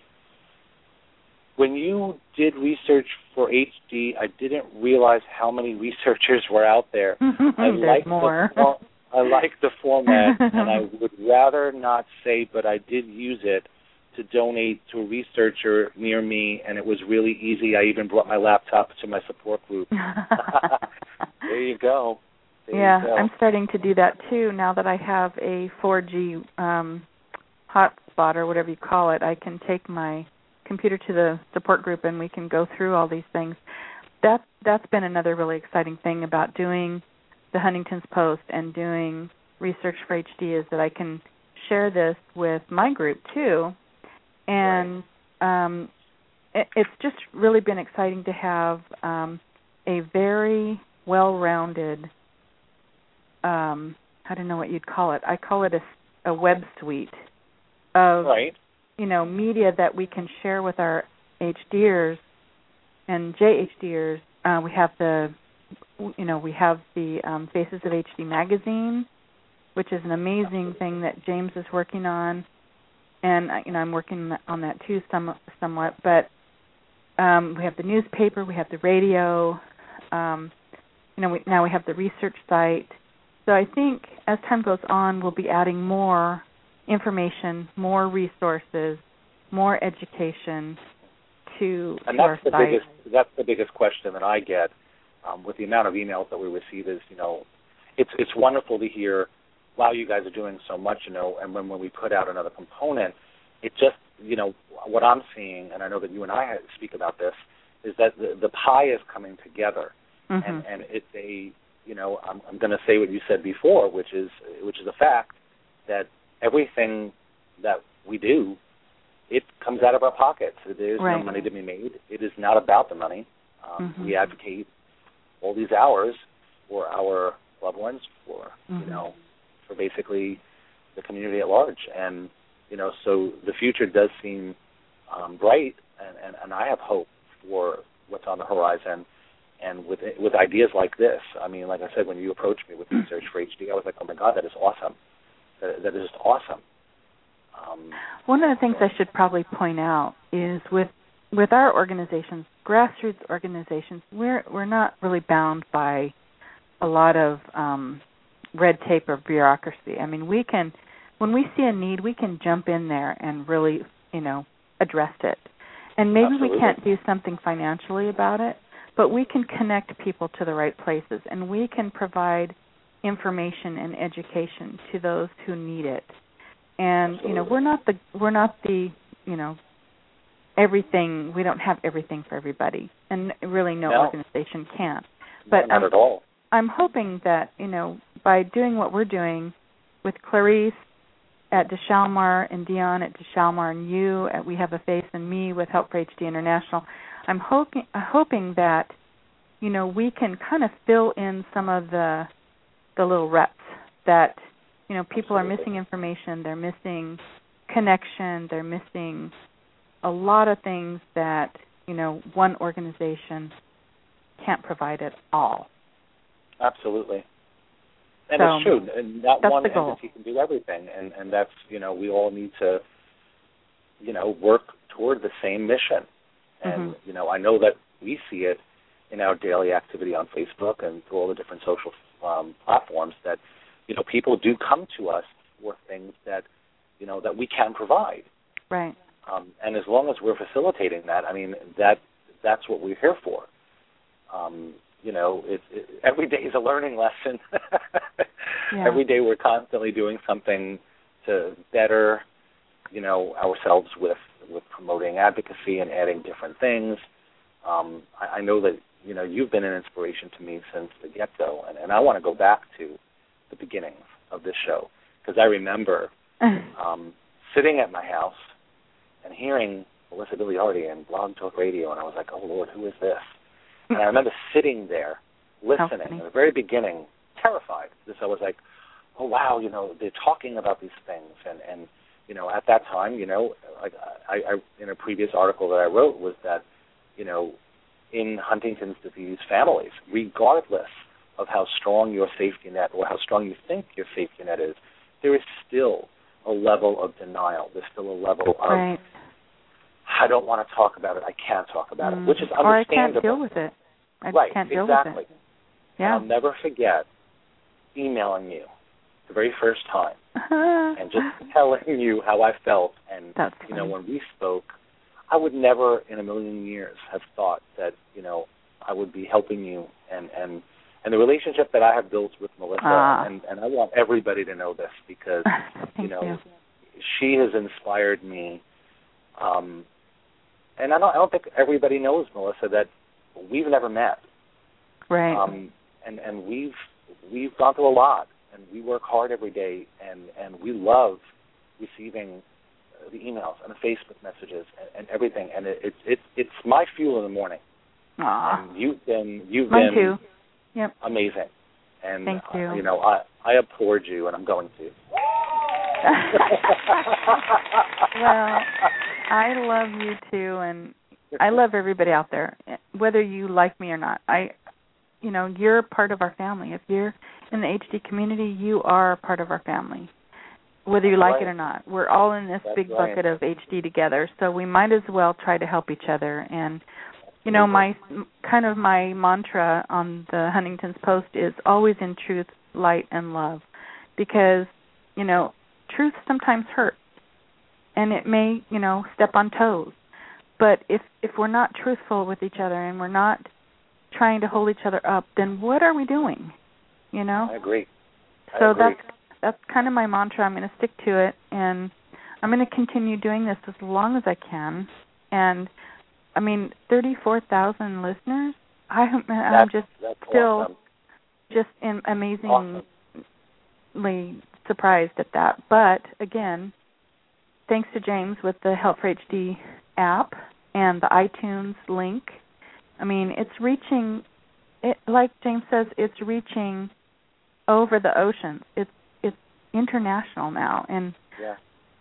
When you did Research for H D, I didn't realize how many researchers were out there. I like more. The, I like the format, and I would rather not say, but I did use it to donate to a researcher near me, and it was really easy. I even brought my laptop to my support group. There you go. There yeah, you go. I'm starting to do that too. Now that I have a four G um, hotspot or whatever you call it, I can take my computer to the support group and we can go through all these things. That, that's been another really exciting thing about doing the Huntington's Post and doing Research for H D is that I can share this with my group too. And right. um, it, it's just really been exciting to have um, a very well-rounded, um, I don't know what you'd call it. I call it a, a web suite of, right. you know, media that we can share with our HDers and JHDers. Uh, we have the, you know, we have the um, Faces of H D magazine, which is an amazing thing that James is working on. And, you know, I'm working on that too some, somewhat. But um, we have the newspaper, we have the radio, um, you know, we, now we have the research site. So I think as time goes on, we'll be adding more information, more resources, more education to, and to that's our the site. biggest, that's the biggest question that I get um, with the amount of emails that we receive is, you know, it's it's wonderful to hear, wow, you guys are doing so much, you know, and when, when we put out another component, it just, you know, what I'm seeing, and I know that you and I speak about this, is that the, the pie is coming together. Mm-hmm. And, and it's a, you know, I'm, I'm going to say what you said before, which is which is a fact that everything that we do, it comes out of our pockets. There's right. no money to be made. It is not about the money. Um, mm-hmm. We advocate all these hours for our loved ones, for mm-hmm. you know, for basically the community at large, and you know, so the future does seem um, bright, and, and, and I have hope for what's on the horizon. And with with ideas like this, I mean, like I said, when you approached me with Research for H D, I was like, oh my God, that is awesome. That, that is just awesome. Um, One of the things I should probably point out is with with our organizations, grassroots organizations, we're we're not really bound by a lot of um, red tape or bureaucracy. I mean, we can, when we see a need, we can jump in there and really, you know, address it. And maybe Absolutely. we can't do something financially about it, but we can connect people to the right places, and we can provide information and education to those who need it. And Absolutely. you know, we're not the we're not the you know everything. We don't have everything for everybody, and really no, no. organization can. But no, not I'm, at all. I'm hoping that you know by doing what we're doing with Clarice at DeShalmar and Dion at DeShalmar and you, at We Have a Face, and me with Help for H D International, I'm hoping hoping that you know we can kind of fill in some of the the little reps that. You know, people Absolutely. are missing information, they're missing connection, they're missing a lot of things that, you know, one organization can't provide at all. Absolutely. And so, it's true. And not one goal. entity can do everything. And, and that's, you know, we all need to, you know, work toward the same mission. And, mm-hmm. you know, I know that we see it in our daily activity on Facebook and through all the different social um, platforms that, you know, people do come to us for things that, you know, that we can provide. Right. Um, and as long as we're facilitating that, I mean, that that's what we're here for. Um, you know, it, it, every day is a learning lesson. yeah. Every day we're constantly doing something to better, you know, ourselves with, with promoting advocacy and adding different things. Um, I, I know that, you know, you've been an inspiration to me since the get-go, and, and I want to go back to the beginnings of this show, because I remember um, sitting at my house and hearing Melissa Biliardi and Blog Talk Radio, and I was like, oh, Lord, who is this? And I remember sitting there listening at the very beginning, terrified, because I was like, oh, wow, you know, they're talking about these things. And, and you know, at that time, you know, like I, I, in a previous article that I wrote was that, you know, in Huntington's disease families, regardless of how strong your safety net or how strong you think your safety net is, there is still a level of denial. There's still a level of, right. I don't want to talk about it, I can't talk about mm. it, which is understandable. Or I can't deal with it. I right, can't deal exactly. with it. Yeah. And I'll never forget emailing you the very first time and just telling you how I felt. And, That's you know, funny. when we spoke, I would never in a million years have thought that, you know, I would be helping you and, and and the relationship that I have built with Melissa, ah. and, and I want everybody to know this because, you know, you. she has inspired me. Um, and I don't, I don't think everybody knows, Melissa, that we've never met. Right. Um, and, and we've we've gone through a lot, and we work hard every day, and, and we love receiving the emails and the Facebook messages and, and everything. And it, it, it, it's my fuel in the morning. Aww. And you've been you've Mine been too. Yep. amazing. And Thank you. Uh, you know, I, I applaud you, and I'm going to. Well, I love you too, and I love everybody out there, whether you like me or not. I, you know, you're part of our family. If you're in the H D community, you are part of our family, whether you That's like right. it or not. We're all in this That's big right. bucket of H D together, so we might as well try to help each other. And you know, my kind of my mantra on the Huntington's Post is always in truth, light, and love, because, you know, truth sometimes hurts, and it may, you know, step on toes. But if if we're not truthful with each other and we're not trying to hold each other up, then what are we doing? You know? I agree. I so agree. that's that's kind of my mantra. I'm going to stick to it, and I'm going to continue doing this as long as I can. And I mean, thirty-four thousand listeners. I, I'm that's, just that's still awesome. just in, amazingly awesome. surprised at that. But again, thanks to James with the Help for H D app and the iTunes link. I mean, it's reaching, it, like James says, it's reaching over the oceans. It's it's international now, and yeah.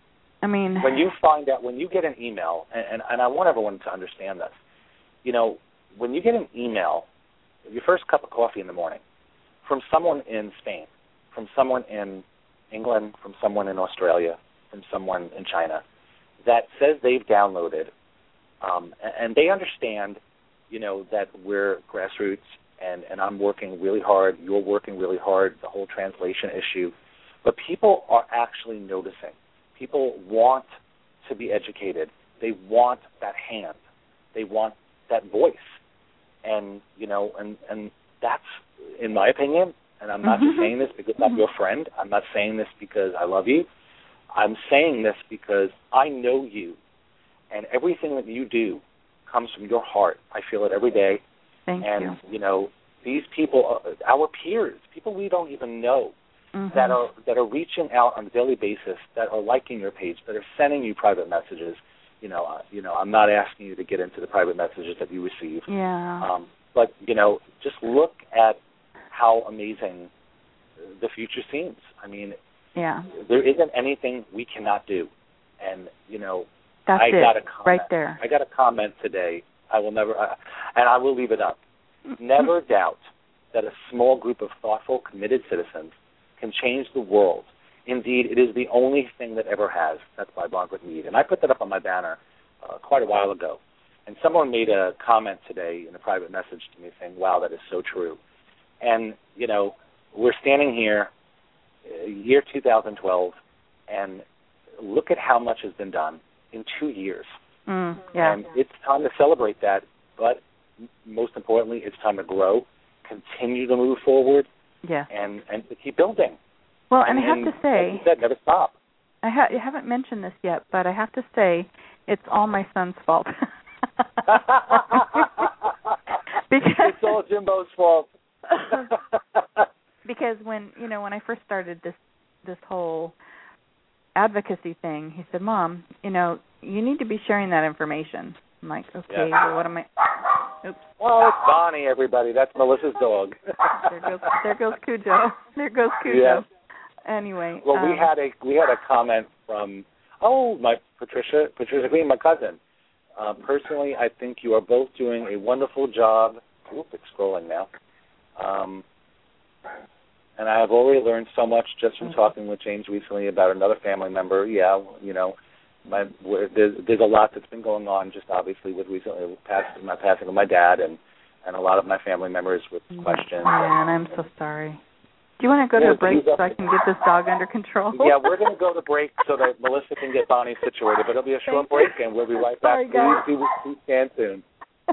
I mean, when you find out, when you get an email, and, and, and I want everyone to understand this, you know, when you get an email, your first cup of coffee in the morning, from someone in Spain, from someone in England, from someone in Australia, from someone in China, that says they've downloaded, um, and, and they understand, you know, that we're grassroots, and, and I'm working really hard, you're working really hard, the whole translation issue, but people are actually noticing. People want to be educated. They want that hand. They want that voice. And, you know, and, and that's, in my opinion, and I'm not mm-hmm. just saying this because I'm your friend. I'm not saying this because I love you. I'm saying this because I know you, and everything that you do comes from your heart. I feel it every day. Thank and, you. And, you know, these people, our peers, people we don't even know, Mm-hmm. that are that are reaching out on a daily basis, that are liking your page, that are sending you private messages. You know, uh, you know, I'm not asking you to get into the private messages that you receive. Yeah. Um, but you know, just look at how amazing the future seems. I mean, yeah. there isn't anything we cannot do. And you know, That's I it, got a comment. Right there. I got a comment today. I will never, uh, and I will leave it up. Never doubt that a small group of thoughtful, committed citizens can change the world. Indeed, it is the only thing that ever has. That's by Margaret Mead. And I put that up on my banner uh, quite a while ago. And someone made a comment today in a private message to me saying, wow, that is so true. And, you know, we're standing here, uh, year two thousand twelve, and look at how much has been done in two years. Mm, yeah. And it's time to celebrate that. But most importantly, it's time to grow, continue to move forward, yeah, and, and to keep building. Well, and, and I have and, to say, like you said, never stop. I, ha- I haven't mentioned this yet, but I have to say, it's all my son's fault. because it's all Jimbo's fault. Because when you know when I first started this this whole advocacy thing, he said, "Mom, you know, you need to be sharing that information." I'm like, "Okay, yeah. well, what am I?" Oops. Oh, it's Bonnie, everybody. That's Melissa's dog. there goes there goes Cujo. There goes Cujo. Yes. Anyway. Well, um, we had a we had a comment from oh my Patricia Patricia Green, my cousin. Uh, personally, I think you are both doing a wonderful job. Oop, it's scrolling now. Um, and I have already learned so much just from talking with James recently about another family member. Yeah, you know. My, there's, there's a lot that's been going on, just obviously with recently past, my passing of my dad, and, and a lot of my family members with questions. Yeah, and I'm so sorry. Do you want to go to a break so I can get this dog under control? Yeah, we're going to go to break so that Melissa can get Bonnie situated, but it'll be a short break, and we'll be right back. Sorry, guys. Please, please stand soon.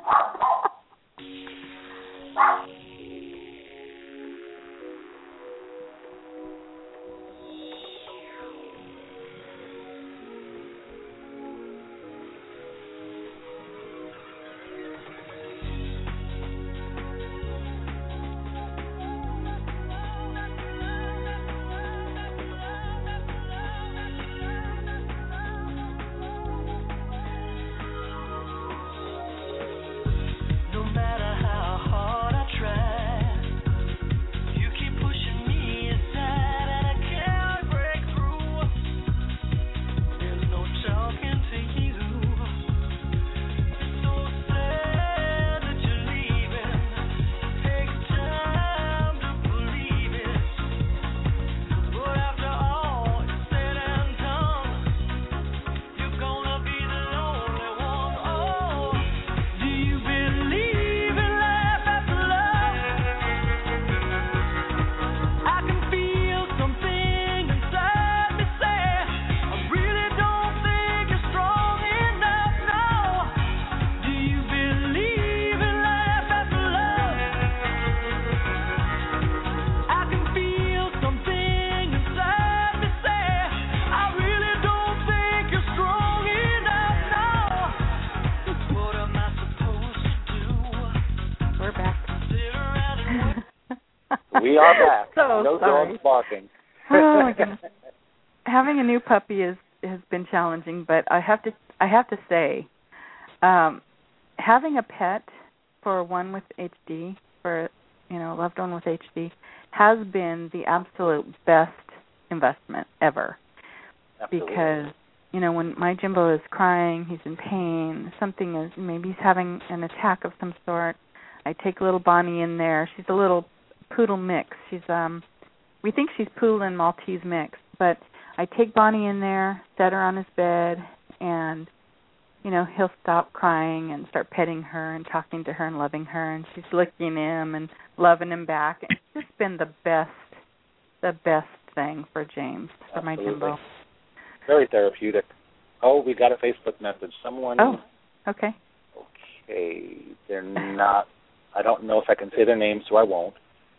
We are back. So no sorry. dogs barking. Oh my goodness. Having a new puppy is has been challenging, but I have to I have to say, um, having a pet for one with H D, for, you know, a loved one with H D, has been the absolute best investment ever. Absolutely. Because, you know, when my Jimbo is crying, he's in pain, something is, maybe he's having an attack of some sort, I take little Bonnie in there. She's a little poodle mix. She's, um, we think she's poodle and Maltese mix, but I take Bonnie in there, set her on his bed, and, you know, he'll stop crying and start petting her and talking to her and loving her, and she's licking him and loving him back. It's just been the best, the best thing for James, for Absolutely. my Jimbo. Very therapeutic. Oh, we got a Facebook message. Someone. Oh, okay. Okay. They're not, I don't know if I can say their name, so I won't.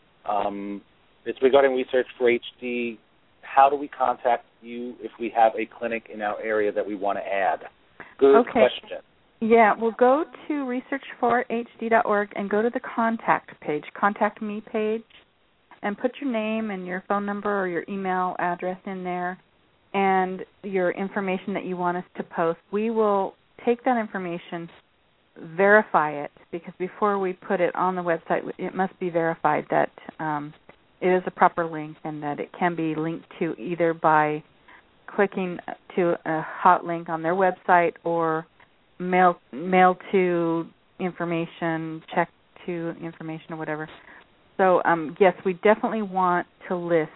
Um, it's regarding research for H D. How do we contact you if we have a clinic in our area that we want to add? Good okay. question. Yeah, well, go to research for H D dot org and go to the contact page, contact me page, and put your name and your phone number or your email address in there and your information that you want us to post. We will take that information, verify it, because before we put it on the website, it must be verified that um, it is a proper link and that it can be linked to either by clicking to a hot link on their website or mail mail to information, check to information or whatever. So, um, yes, we definitely want to list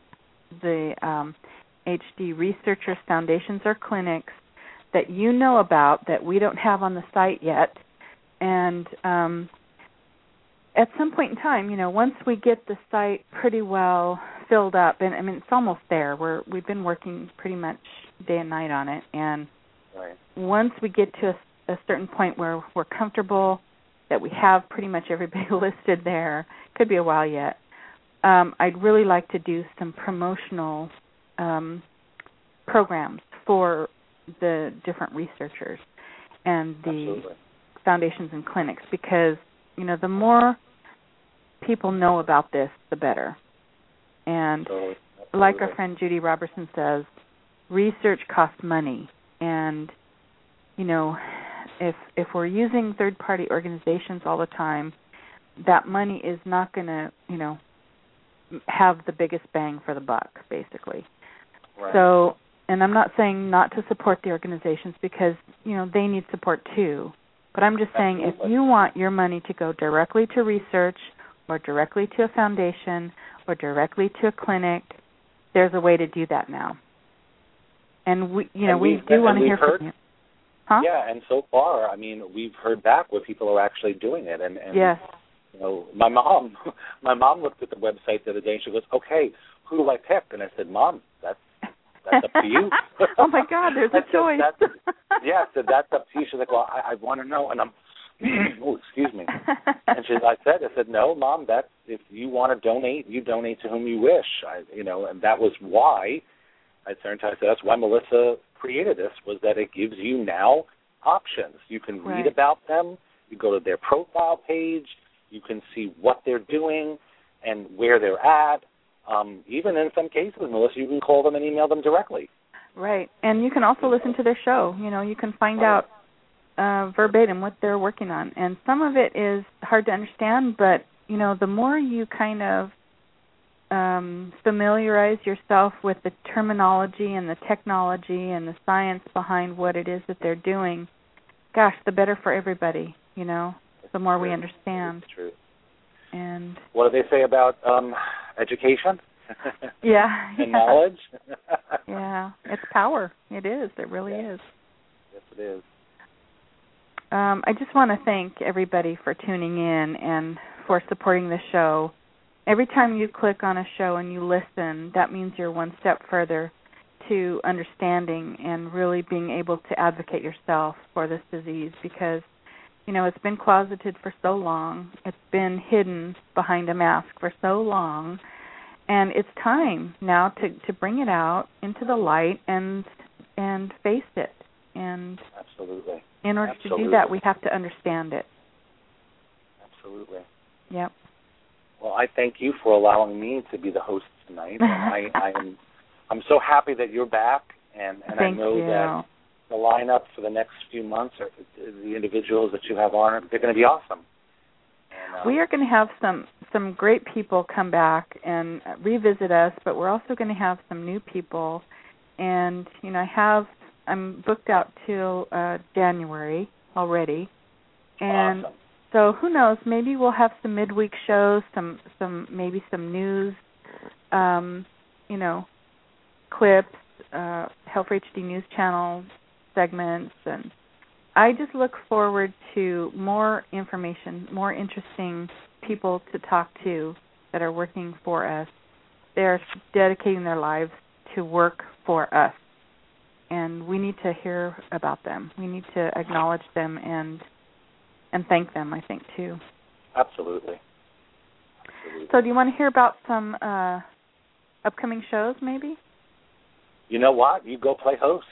the um, H D researchers, foundations, or clinics that you know about that we don't have on the site yet. And um, at some point in time, you know, once we get the site pretty well filled up, and I mean, it's almost there. We're, we've been working pretty much day and night on it. And right. once we get to a, a certain point where we're comfortable that we have pretty much everybody listed there, could be a while yet, um, I'd really like to do some promotional um, programs for the different researchers and the Absolutely. foundations and clinics, because, you know, the more people know about this, the better. And Absolutely. like our friend Judy Robertson says, research costs money. And, you know, if if we're using third-party organizations all the time, that money is not going to, you know, have the biggest bang for the buck, basically. Right. So, and I'm not saying not to support the organizations because, you know, they need support too. But I'm just saying Absolutely. if you want your money to go directly to research or directly to a foundation or directly to a clinic, there's a way to do that now. And, we, you know, and we do want to hear heard, from you. Huh? Yeah, and so far, I mean, we've heard back where people are actually doing it. And, and yes. you know, my mom, my mom looked at the website the other day and she goes, "Okay, who do I pick?" And I said, "Mom, that's that's up to you." Oh my God, there's a choice. That's, yeah, I said, that's up to you. She's like, "Well, I, I want to know," and I'm, oh, excuse me. And she, I said, I said, "No, Mom, that's if you want to donate, you donate to whom you wish." I, you know, and that was why I turned to. I said, that's why Melissa created this, was that it gives you now options. You can read right. about them. You go to their profile page. You can see what they're doing and where they're at. Um, even in some cases, Melissa, you can call them and email them directly. Right. And you can also listen to their show. You know, you can find out uh, verbatim what they're working on. And some of it is hard to understand, but, you know, the more you kind of um, familiarize yourself with the terminology and the technology and the science behind what it is that they're doing, gosh, the better for everybody, you know, the more we understand. That's true. And what do they say about um, education? Yeah. and yeah. knowledge? Yeah. It's power. It is. It really yeah. is. Yes, it is. Um, I just want to thank everybody for tuning in and for supporting the show. Every time you click on a show and you listen, that means you're one step further to understanding and really being able to advocate yourself for this disease, because, you know, it's been closeted for so long. It's been hidden behind a mask for so long. And it's time now to, to bring it out into the light and and face it. And absolutely. in order absolutely. to do that, we have to understand it. Absolutely. Yep. Well, I thank you for allowing me to be the host tonight. And I, I am I'm so happy that you're back, and, and I know you. that the lineup for the next few months, or the individuals that you have on, they're going to be awesome. And, um, we are going to have some, some great people come back and revisit us, but we're also going to have some new people. And, you know, I have, I'm booked out till uh, January already. And awesome. So who knows? Maybe we'll have some midweek shows, some, some maybe some news, um, you know, clips, uh, Help for H D News Channel segments, and I just look forward to more information, more interesting people to talk to that are working for us. They're dedicating their lives to work for us, and we need to hear about them. We need to acknowledge them and and thank them, I think, too. Absolutely. Absolutely. So do you want to hear about some uh, upcoming shows, maybe? You know what? You go play host.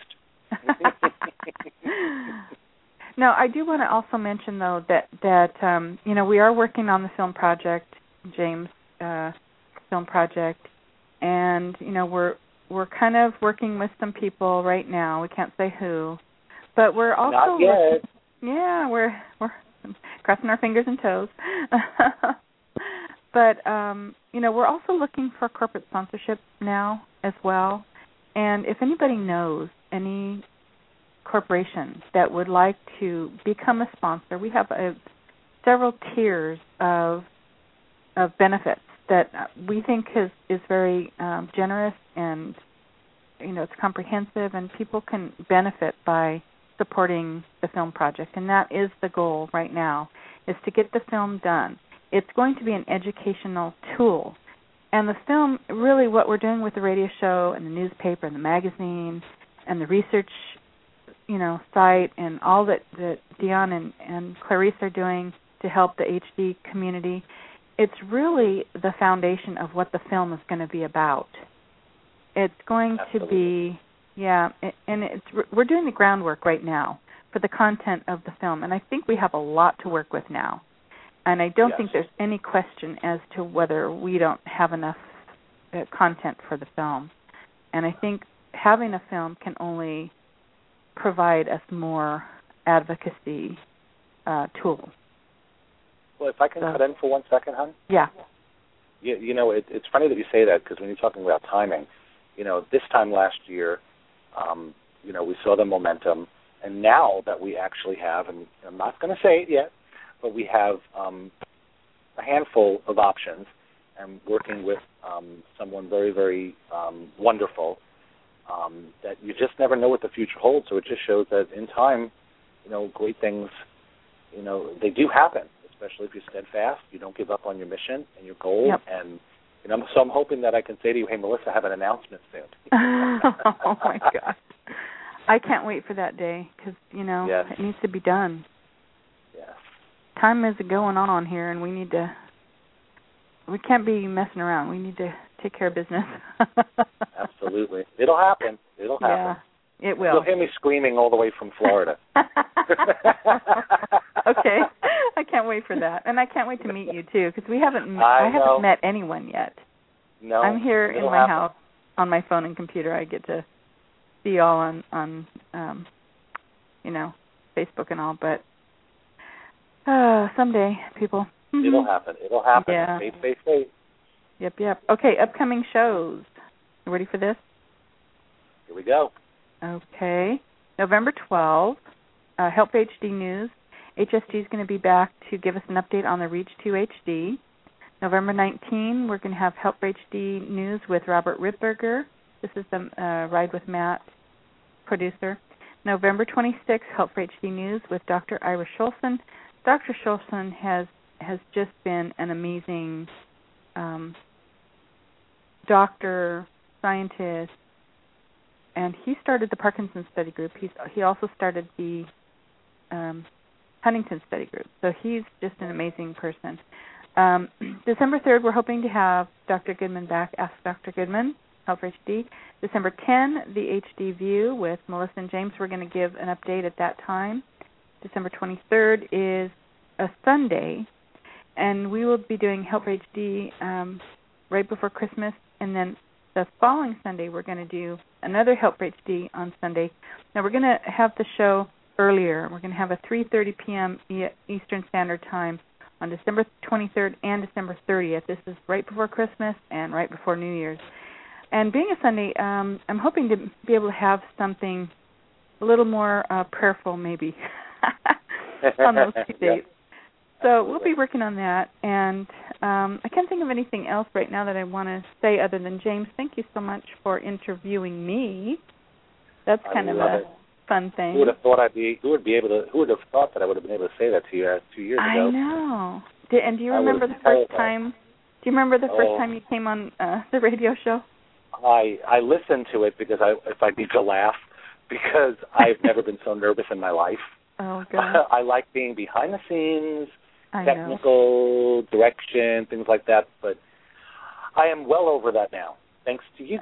No, I do want to also mention, though, that, that um, you know, we are working on the film project, James uh, film project, and, you know, we're we're kind of working with some people right now. We can't say who, but we're also Not yet. Looking, yeah, we're we're crossing our fingers and toes. But um, you know, we're also looking for corporate sponsorship now as well. And if anybody knows any corporation that would like to become a sponsor, we have a, several tiers of of benefits that we think is is very um, generous, and you know, it's comprehensive, and people can benefit by supporting the film project. And that is the goal right now, is to get the film done. It's going to be an educational tool. And the film, really what we're doing with the radio show and the newspaper and the magazine and the research, you know, site and all that, that Dion and, and Clarice are doing to help the H D community, it's really the foundation of what the film is going to be about. It's going Absolutely. to be, yeah, and it's, we're doing the groundwork right now for the content of the film, and I think we have a lot to work with now. And I don't yes. think there's any question as to whether we don't have enough uh, content for the film. And I think having a film can only provide us more advocacy uh, tools. Well, if I can so, cut in for one second, hon? Yeah. You, you know, it, it's funny that you say that, because when you're talking about timing, you know, this time last year, um, you know, we saw the momentum, and now that we actually have, and I'm not going to say it yet, but we have um, a handful of options, and working with um, someone very, very um, wonderful, um, that you just never know what the future holds. So it just shows that in time, you know, great things, you know, they do happen, especially if you're steadfast, you don't give up on your mission and your goal. Yep. And you know, so I'm hoping that I can say to you, hey, Melissa, I have an announcement soon. Oh, my gosh. I can't wait for that day, because, you know, yes. it needs to be done. Yes. Time is going on here, and we need to, we can't be messing around. We need to take care of business. Absolutely. It'll happen. It'll happen. Yeah, it will. You'll hear me screaming all the way from Florida. Okay. I can't wait for that. And I can't wait to meet you, too, because we haven't, I, I haven't met anyone yet. No. I'm here in my happen. house on my phone and computer. I get to see you all on, on um, you know, Facebook and all, but uh, someday, people. Mm-hmm. It'll happen. It'll happen. Yeah. Faith, faith, faith. Yep, yep. Okay, upcoming shows. You ready for this? Here we go. Okay. November twelfth, uh, Help H D News. H S D is going to be back to give us an update on the Reach two H D. November nineteenth, we're going to have Help H D News with Robert Ripberger. This is the uh, Ride with Matt producer. November twenty-sixth, Help H D News with Doctor Ira Scholson. Doctor Scholson has has just been an amazing um, doctor, scientist, and he started the Parkinson's Study Group. He's he also started the um, Huntington Study Group. So he's just an amazing person. Um, December third, we're hoping to have Doctor Goodman back. Ask Doctor Goodman, Help H D. December tenth, the H D View with Melissa and James. We're going to give an update at that time. December twenty-third is a Sunday, and we will be doing Help H D um, right before Christmas, and then the following Sunday we're going to do another Help H D on Sunday. Now we're going to have the show earlier. We're going to have a three thirty p.m. Eastern Standard Time on December twenty-third and December thirtieth. This is right before Christmas and right before New Year's. And being a Sunday, um, I'm hoping to be able to have something a little more uh, prayerful maybe on those two dates. Yep. So we'll be working on that. And um, I can't think of anything else right now that I want to say other than, James, thank you so much for interviewing me. That's kind I of love a it. fun thing. Who would have thought I'd be? Who would be able to? Who would have thought that I would have been able to say that to you uh, two years ago? I know. Did, and do you remember the first time? Do you remember the first oh, time you came on uh, the radio show? I I listened to it because I if I need to laugh because I've never been so nervous in my life. Oh God. I like being behind the scenes, I technical know. direction, things like that. But I am well over that now, thanks to you.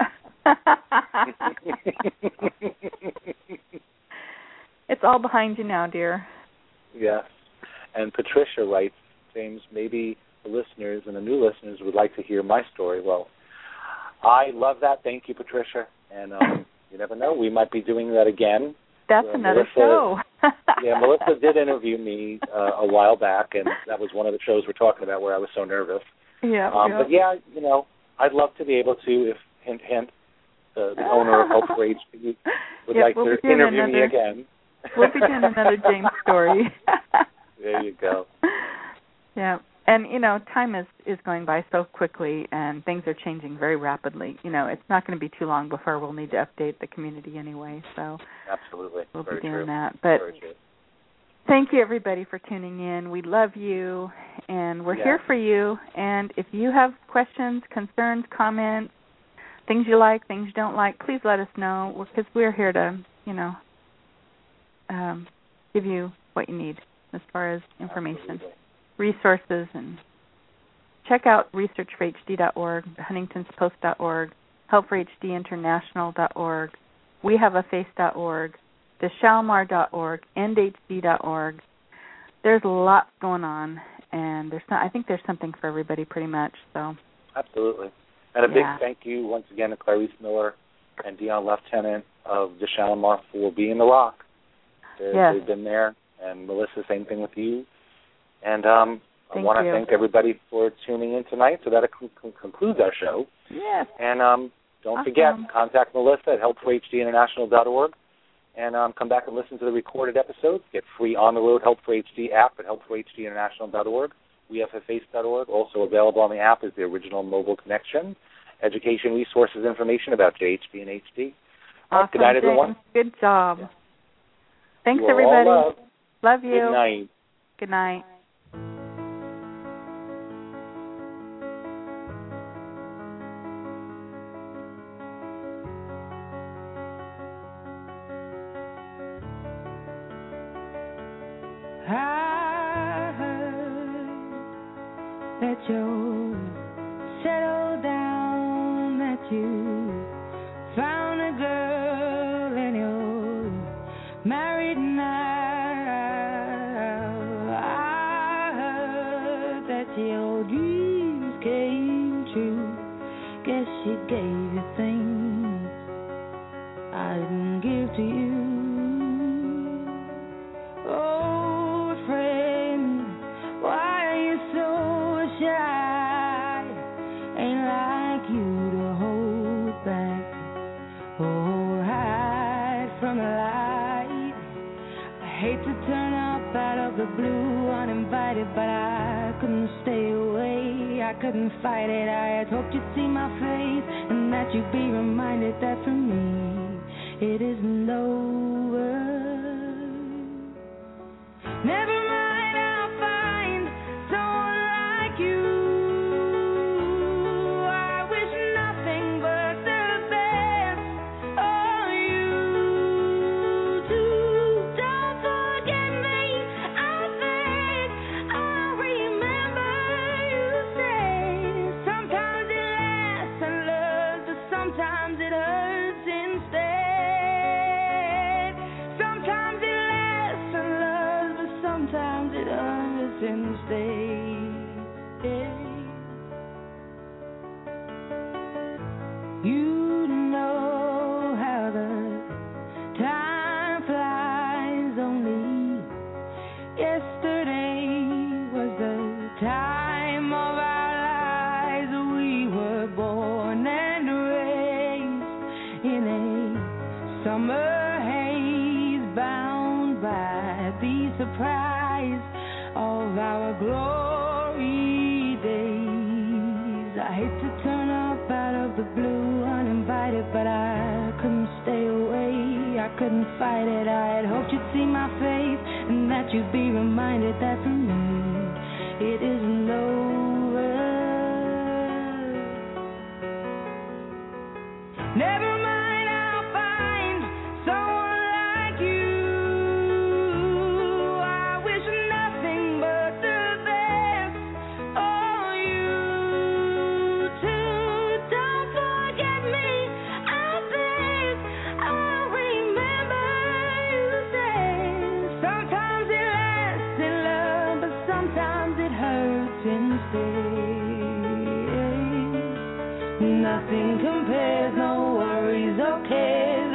It's all behind you now, dear. Yes. And Patricia writes, James, maybe the listeners and the new listeners would like to hear my story. Well, I love that. Thank you, Patricia. And um, you never know, we might be doing that again. That's uh, another Melissa, show. Yeah, Melissa did interview me uh, a while back, and that was one of the shows we're talking about where I was so nervous. Yeah. Um, yeah. But yeah, you know, I'd love to be able to, if hint, hint, uh, the owner of Hope for H D would yep, like we'll to interview another, me again. We'll be doing another James story. There you go. Yeah. And, you know, time is, is going by so quickly, and things are changing very rapidly. You know, it's not going to be too long before we'll need to update the community anyway. So absolutely, we'll very be doing true. that. But very true. Thank you, everybody, for tuning in. We love you, and we're yeah. here for you. And if you have questions, concerns, comments, things you like, things you don't like, please let us know, because we're here to, you know, um, give you what you need as far as information. Absolutely. Resources, and check out research for h d dot org, huntingtons post dot org, help for h d international dot org, we have a face dot org, the shalimar dot org, end h d dot org. There's lots going on, and there's not, I think there's something for everybody pretty much. So absolutely. And a yeah. big thank you once again to Clarice Miller and Dion Lieutenant of the Shalimar for being the rock. Yes. They've been there, and Melissa, same thing with you. And um, I want to you. thank everybody for tuning in tonight. So that con- concludes our show. Yes. And um, don't awesome. forget, contact Melissa at help for h d international dot org. And um, come back and listen to the recorded episodes. Get free on-the-road Help for H D app at help for h d international dot org. we have a face dot org. Also available on the app is the original mobile connection. Education, resources, information about J H D and H D. Awesome, Good night, everyone. Good job. Yeah. Thanks, you everybody. All loved. Love you. Good night. Good night. I heard that you settled down, that you found a girl and you're married now. I heard that your dreams came true. Guess she gave you things I didn't give to you. The blue uninvited, but I couldn't stay away. I couldn't fight it. I had hoped you'd see my face and that you'd be reminded that for me it isn't over. Never mind, I'll find someone like you. I wish nothing but the best for you too. Don't forget me. Sometimes it hurts instead. Sometimes it lasts and loves, but sometimes it hurts instead. You know how the time flies. Only yesterday was the haze, bound by the surprise of our glory days. I hate to turn up out of the blue uninvited, but I couldn't stay away, I couldn't fight it. I had hoped you'd see my face and that you'd be reminded that for me it isn't over. Never mind, I'll find someone like you. I wish nothing but the best for you too. Don't forget me, I beg. I'll remember you said sometimes it lasts in love, but sometimes it hurts instead. Nothing compares, no worries, okay.